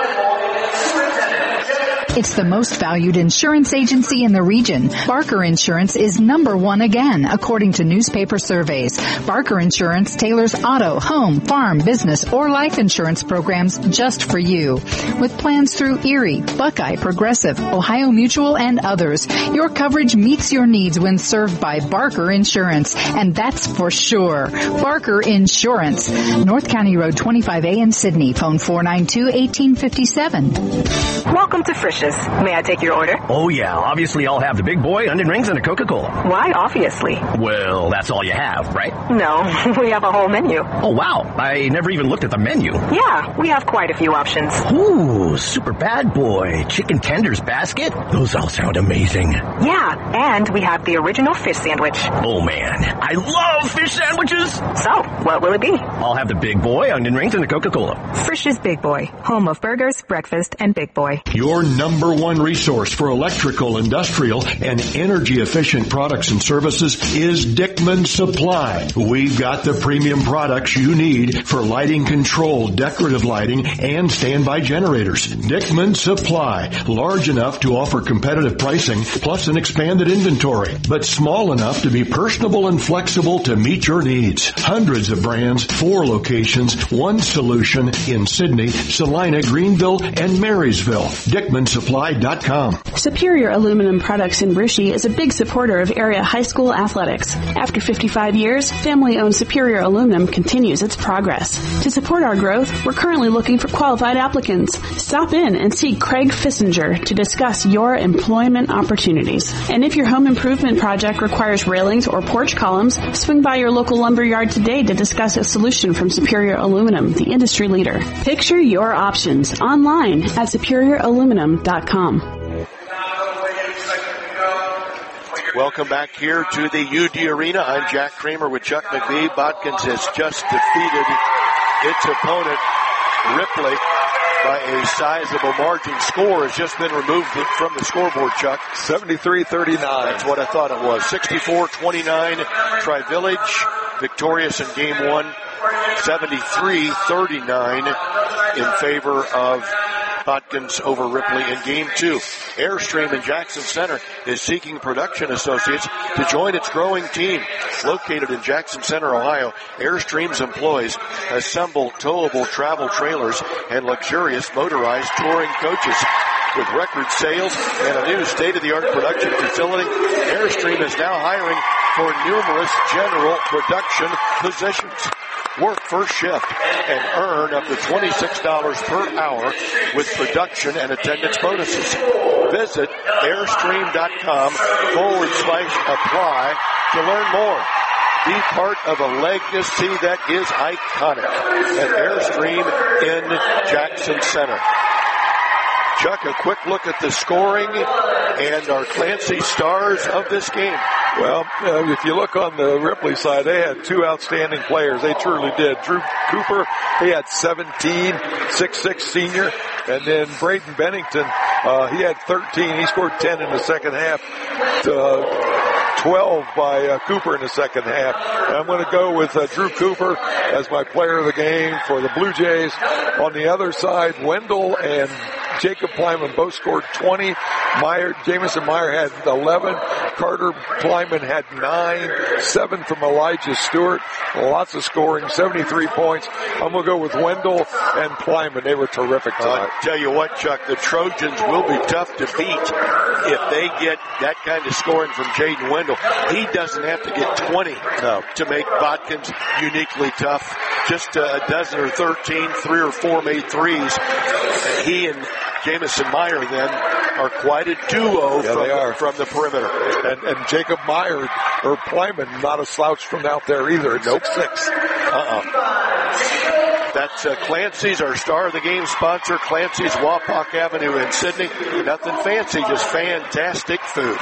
It's the most valued insurance agency in the region. Barker Insurance is number one again, according to newspaper surveys. Barker Insurance tailors auto, home, farm, business, or life insurance programs just for you. With plans through Erie, Buckeye, Progressive, Ohio Mutual, and others, your coverage meets your needs when served by Barker Insurance, and that's for sure. Barker Insurance. North County Road twenty-five A in Sydney. Phone four nine two, one eight five seven. Welcome to Frisch's. May I take your order? Oh, yeah. Obviously, I'll have the big boy, onion rings, and a Coca-Cola. Why obviously? Well, that's all you have, right? No, we have a whole menu. Oh, wow. I never even looked at the menu. Yeah, we have quite a few options. Ooh, super bad boy. Chicken tenders basket? Those all sound amazing. Yeah, and we have the original fish sandwich. Oh, man. I love fish sandwiches. So, what will it be? I'll have the big boy, onion rings, and a Coca-Cola. Frisch's Big Boy, home of burgers, breakfast, and Big Boy. Your number one resource for electrical, industrial, and energy-efficient products and services is Dickman Supply. We've got the premium products you need for lighting control, decorative lighting, and standby generators. Dickman Supply, large enough to offer competitive pricing plus an expanded inventory, but small enough to be personable and flexible to meet your needs. Hundreds of brands, four locations, one solution in Sydney, Salina, Greenville, and Marysville. Dickman Supply dot com. Superior Aluminum Products in Brushy is a big supporter of area high school athletics. After fifty-five years, family-owned Superior Aluminum continues its progress. To support our growth, we're currently looking for qualified applicants. Stop in and see Craig Fissinger to discuss your employment opportunities. And if your home improvement project requires railings or porch columns, swing by your local lumber yard today to discuss a solution from Superior Aluminum, the industry leader. Picture your options online at superior aluminum dot com. Welcome back here to the U D Arena. I'm Jack Kramer with Chuck McBee. Bodkins has just defeated its opponent, Ripley, by a sizable margin. Score has just been removed from the scoreboard, Chuck. seventy-three thirty-nine. That's what I thought it was. sixty-four twenty-nine. Tri-Village victorious in game one. seventy-three thirty-nine in favor of Botkins over Ripley in game two. Airstream in Jackson Center is seeking production associates to join its growing team. Located in Jackson Center, Ohio, Airstream's employees assemble towable travel trailers and luxurious motorized touring coaches. With record sales and a new state-of-the-art production facility, Airstream is now hiring for numerous general production positions. Work first shift and earn up to twenty-six dollars per hour with production and attendance bonuses. Visit airstream.com forward slash apply to learn more. Be part of a legacy that is iconic at Airstream in Jackson Center. Chuck, a quick look at the scoring and our Clancy stars of this game. Well, uh, if you look on the Ripley side, they had two outstanding players. They truly did. Drew Cooper, he had seventeen, six six senior. And then Braden Bennington, uh, he had thirteen. He scored ten in the second half. Uh, twelve by uh, Cooper in the second half. And I'm going to go with uh, Drew Cooper as my player of the game for the Blue Jays. On the other side, Wendell and Jacob Plyman both scored twenty. Meyer, Jamison Meyer had eleven. Carter Plyman had nine. Seven from Elijah Stewart. Lots of scoring, seventy-three points. I'm going to go with Wendell and Plyman. They were terrific tonight. I'll tell you what, Chuck, the Trojans will be tough to beat if they get that kind of scoring from Jaden Wendell. He doesn't have to get twenty no. to make Botkins uniquely tough. Just a dozen or thirteen, three or four made threes. He and Jamison Meyer then are quite a duo yeah, from, they are. from the perimeter. And, and Jacob Meyer, or Plyman, not a slouch from out there either. Nope. six six. Uh-uh. That's uh, Clancy's, our star of the game sponsor, Clancy's, Wapak Avenue in Sydney. Nothing fancy, just fantastic food.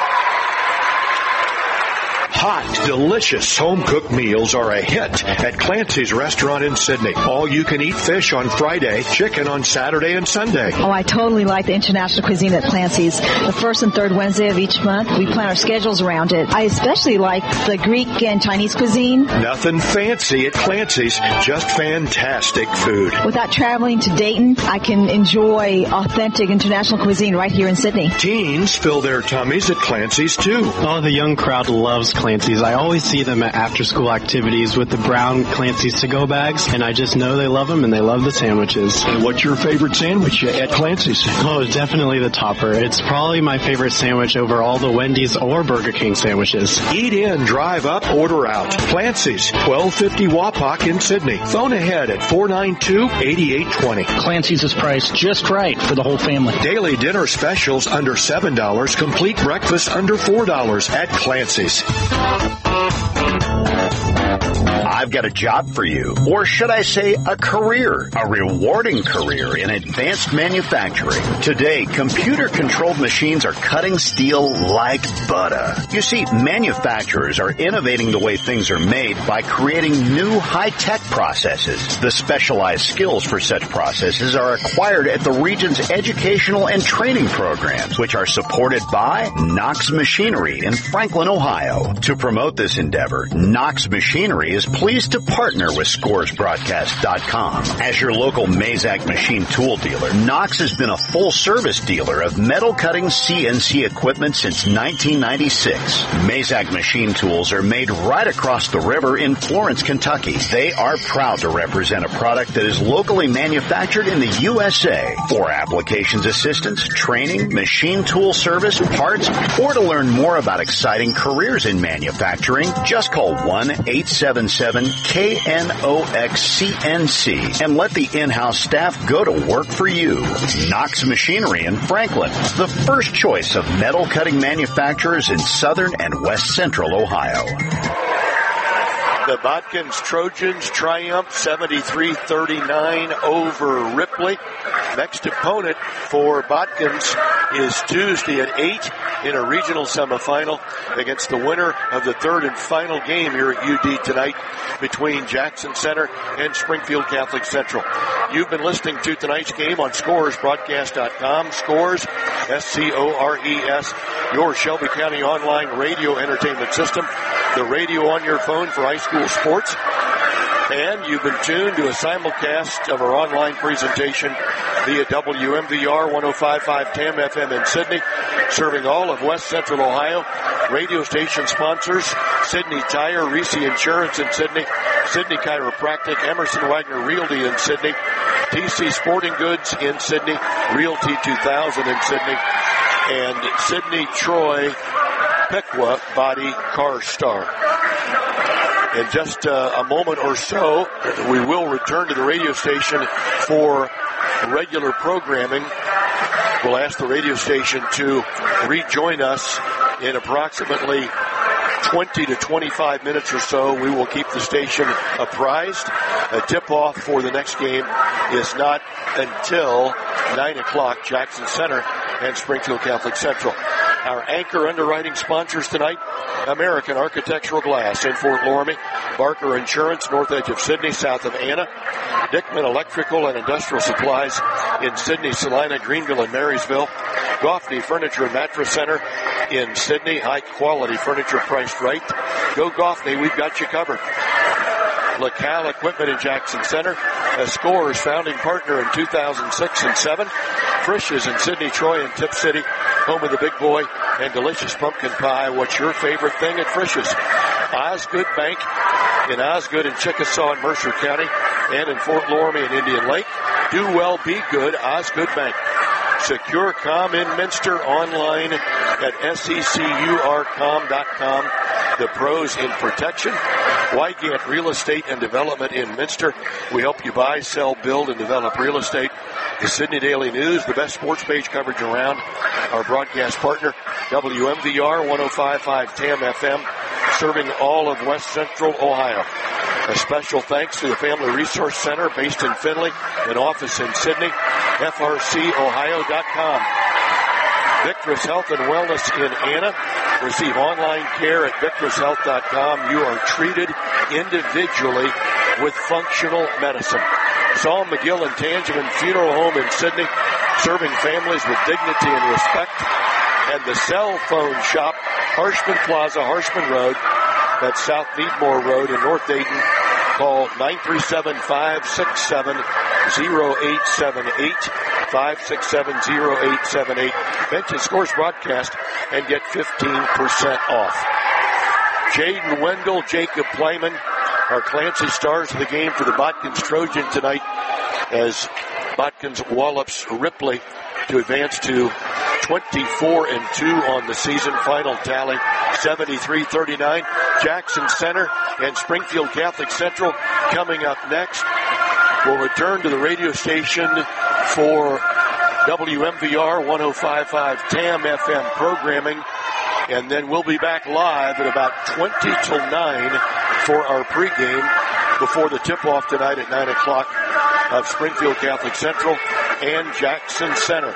Hot, delicious home-cooked meals are a hit at Clancy's Restaurant in Sydney. All-you-can-eat fish on Friday, chicken on Saturday and Sunday. Oh, I totally like the international cuisine at Clancy's. The first and third Wednesday of each month, we plan our schedules around it. I especially like the Greek and Chinese cuisine. Nothing fancy at Clancy's, just fantastic food. Without traveling to Dayton, I can enjoy authentic international cuisine right here in Sydney. Teens fill their tummies at Clancy's, too. Oh, the young crowd loves Clancy's. I always see them at after-school activities with the brown Clancy's to-go bags, and I just know they love them and they love the sandwiches. And what's your favorite sandwich at Clancy's? Oh, definitely the topper. It's probably my favorite sandwich over all the Wendy's or Burger King sandwiches. Eat in, drive up, order out. Clancy's, twelve fifty Wapak in Sydney. Phone ahead at four nine two, eight eight two zero. Clancy's is priced just right for the whole family. Daily dinner specials under seven dollars. Complete breakfast under four dollars at Clancy's. I've got a job for you, or should I say a career, a rewarding career in advanced manufacturing. Today, computer-controlled machines are cutting steel like butter. You see, manufacturers are innovating the way things are made by creating new high-tech processes. The specialized skills for such processes are acquired at the region's educational and training programs, which are supported by Knox Machinery in Franklin, Ohio. To promote this endeavor, Knox Machinery is pleased to partner with Scores Broadcast dot com. As your local Mazak machine tool dealer, Knox has been a full-service dealer of metal-cutting C N C equipment since nineteen ninety-six. Mazak machine tools are made right across the river in Florence, Kentucky. They are proud to represent a product that is locally manufactured in the U S A. For applications assistance, training, machine tool service, parts, or to learn more about exciting careers in manufacturing, just call one eight seven seven K N O X C N C and let the in-house staff go to work for you. Knox Machinery in Franklin, the first choice of metal cutting manufacturers in southern and west central Ohio. The Botkins Trojans triumph seventy-three thirty-nine over Ripley. Next opponent for Botkins is Tuesday at eight in a regional semifinal against the winner of the third and final game here at U D tonight between Jackson Center and Springfield Catholic Central. You've been listening to tonight's game on Scores Broadcast dot com. Scores, S C O R E S, your Shelby County online radio entertainment system. The radio on your phone for high school sports. And you've been tuned to a simulcast of our online presentation via W M V R one oh five point five T A M F M in Sydney, serving all of West Central Ohio. Radio station sponsors: Sydney Tire, Reese Insurance in Sydney, Sydney Chiropractic, Emerson Wagner Realty in Sydney, T C Sporting Goods in Sydney, Realty two thousand in Sydney, and Sydney Troy Piqua Body Car Star. In just uh, a moment or so, we will return to the radio station for regular programming. We'll ask the radio station to rejoin us in approximately twenty to twenty-five minutes or so. We will keep the station apprised. A tip-off for the next game is not until nine o'clock, Jackson Center and Springfield Catholic Central. Our anchor underwriting sponsors tonight: American Architectural Glass in Fort Loramie, Barker Insurance, north edge of Sydney, south of Anna, Dickman Electrical and Industrial Supplies in Sydney, Salina, Greenville, and Marysville, Goffney Furniture and Mattress Center in Sydney, high-quality furniture priced right. Go Goffney, we've got you covered. LaCal Equipment in Jackson Center, a Scores founding partner in two thousand six and seven. Frisch's in Sydney, Troy, and Tip City, home of the Big Boy and delicious pumpkin pie. What's your favorite thing at Frisch's? Osgood Bank in Osgood and Chickasaw and Mercer County, and in Fort Loramie and Indian Lake. Do well, be good, Osgood Bank. SecureCom in Minster, online at securcom dot com. The pros in protection. Wygant Real Estate and Development in Minster. We help you buy, sell, build, and develop real estate. The Sydney Daily News, the best sports page coverage around. Our broadcast partner, W M V R one oh five point five T A M F M, serving all of West Central Ohio. A special thanks to the Family Resource Center based in Findlay, an office in Sydney, F R C ohio dot com. Victor's Health and Wellness in Anna. Receive online care at victor's health dot com. You are treated individually with functional medicine. Saul McGill and Tangeman Funeral Home in Sydney, serving families with dignity and respect. And the cell phone shop, Harshman Plaza, Harshman Road. That's South Needmore Road in North Dayton. Call nine three seven, five six seven, zero eight seven eight, five six seven, zero eight seven eight. Mention Scores Broadcast and get fifteen percent off. Jaden Wendell, Jacob Plyman, our Clancy stars of the game for the Botkins Trojan tonight, as Botkins wallops Ripley to advance to twenty-four and two on the season. Final tally seventy-three thirty-nine. Jackson Center and Springfield Catholic Central coming up next. We'll return to the radio station for W M V R one oh five point five T A M F M programming, and then we'll be back live at about twenty till nine for our pregame before the tip-off tonight at nine o'clock of Springfield Catholic Central and Jackson Center.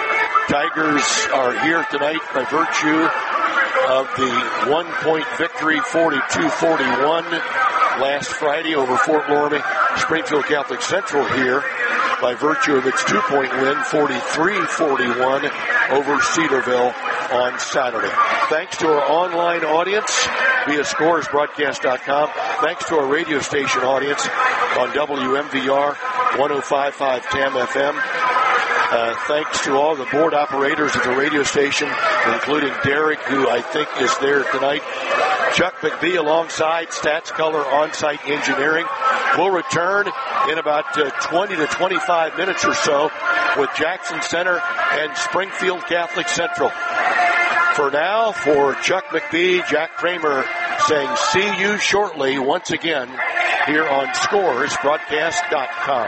Tigers are here tonight by virtue of the one-point victory, forty-two forty-one, last Friday over Fort Loramie. Springfield Catholic Central here by virtue of its two-point win, forty-three forty-one over Cedarville on Saturday. Thanks to our online audience via scores broadcast dot com. Thanks to our radio station audience on W M V R one oh five point five T A M F M. Uh, thanks to all the board operators at the radio station, including Derek, who I think is there tonight. Chuck McBee alongside Stats Color On-Site Engineering. We'll return in about uh, twenty to twenty-five minutes or so with Jackson Center and Springfield Catholic Central. For now, for Chuck McBee, Jack Kramer saying see you shortly once again here on scores broadcast dot com.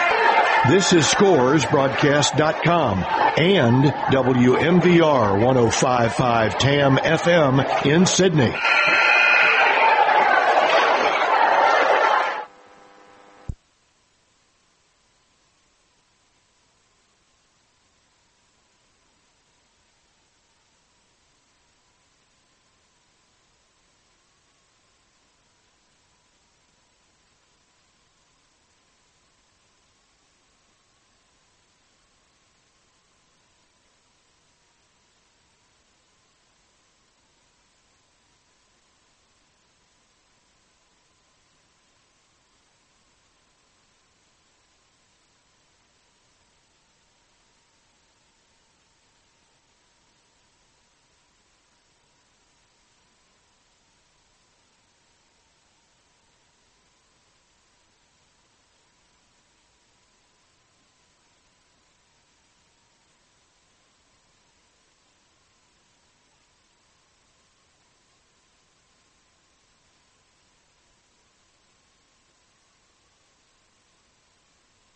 This is scores broadcast dot com and W M V R one oh five point five T A M F M in Sydney.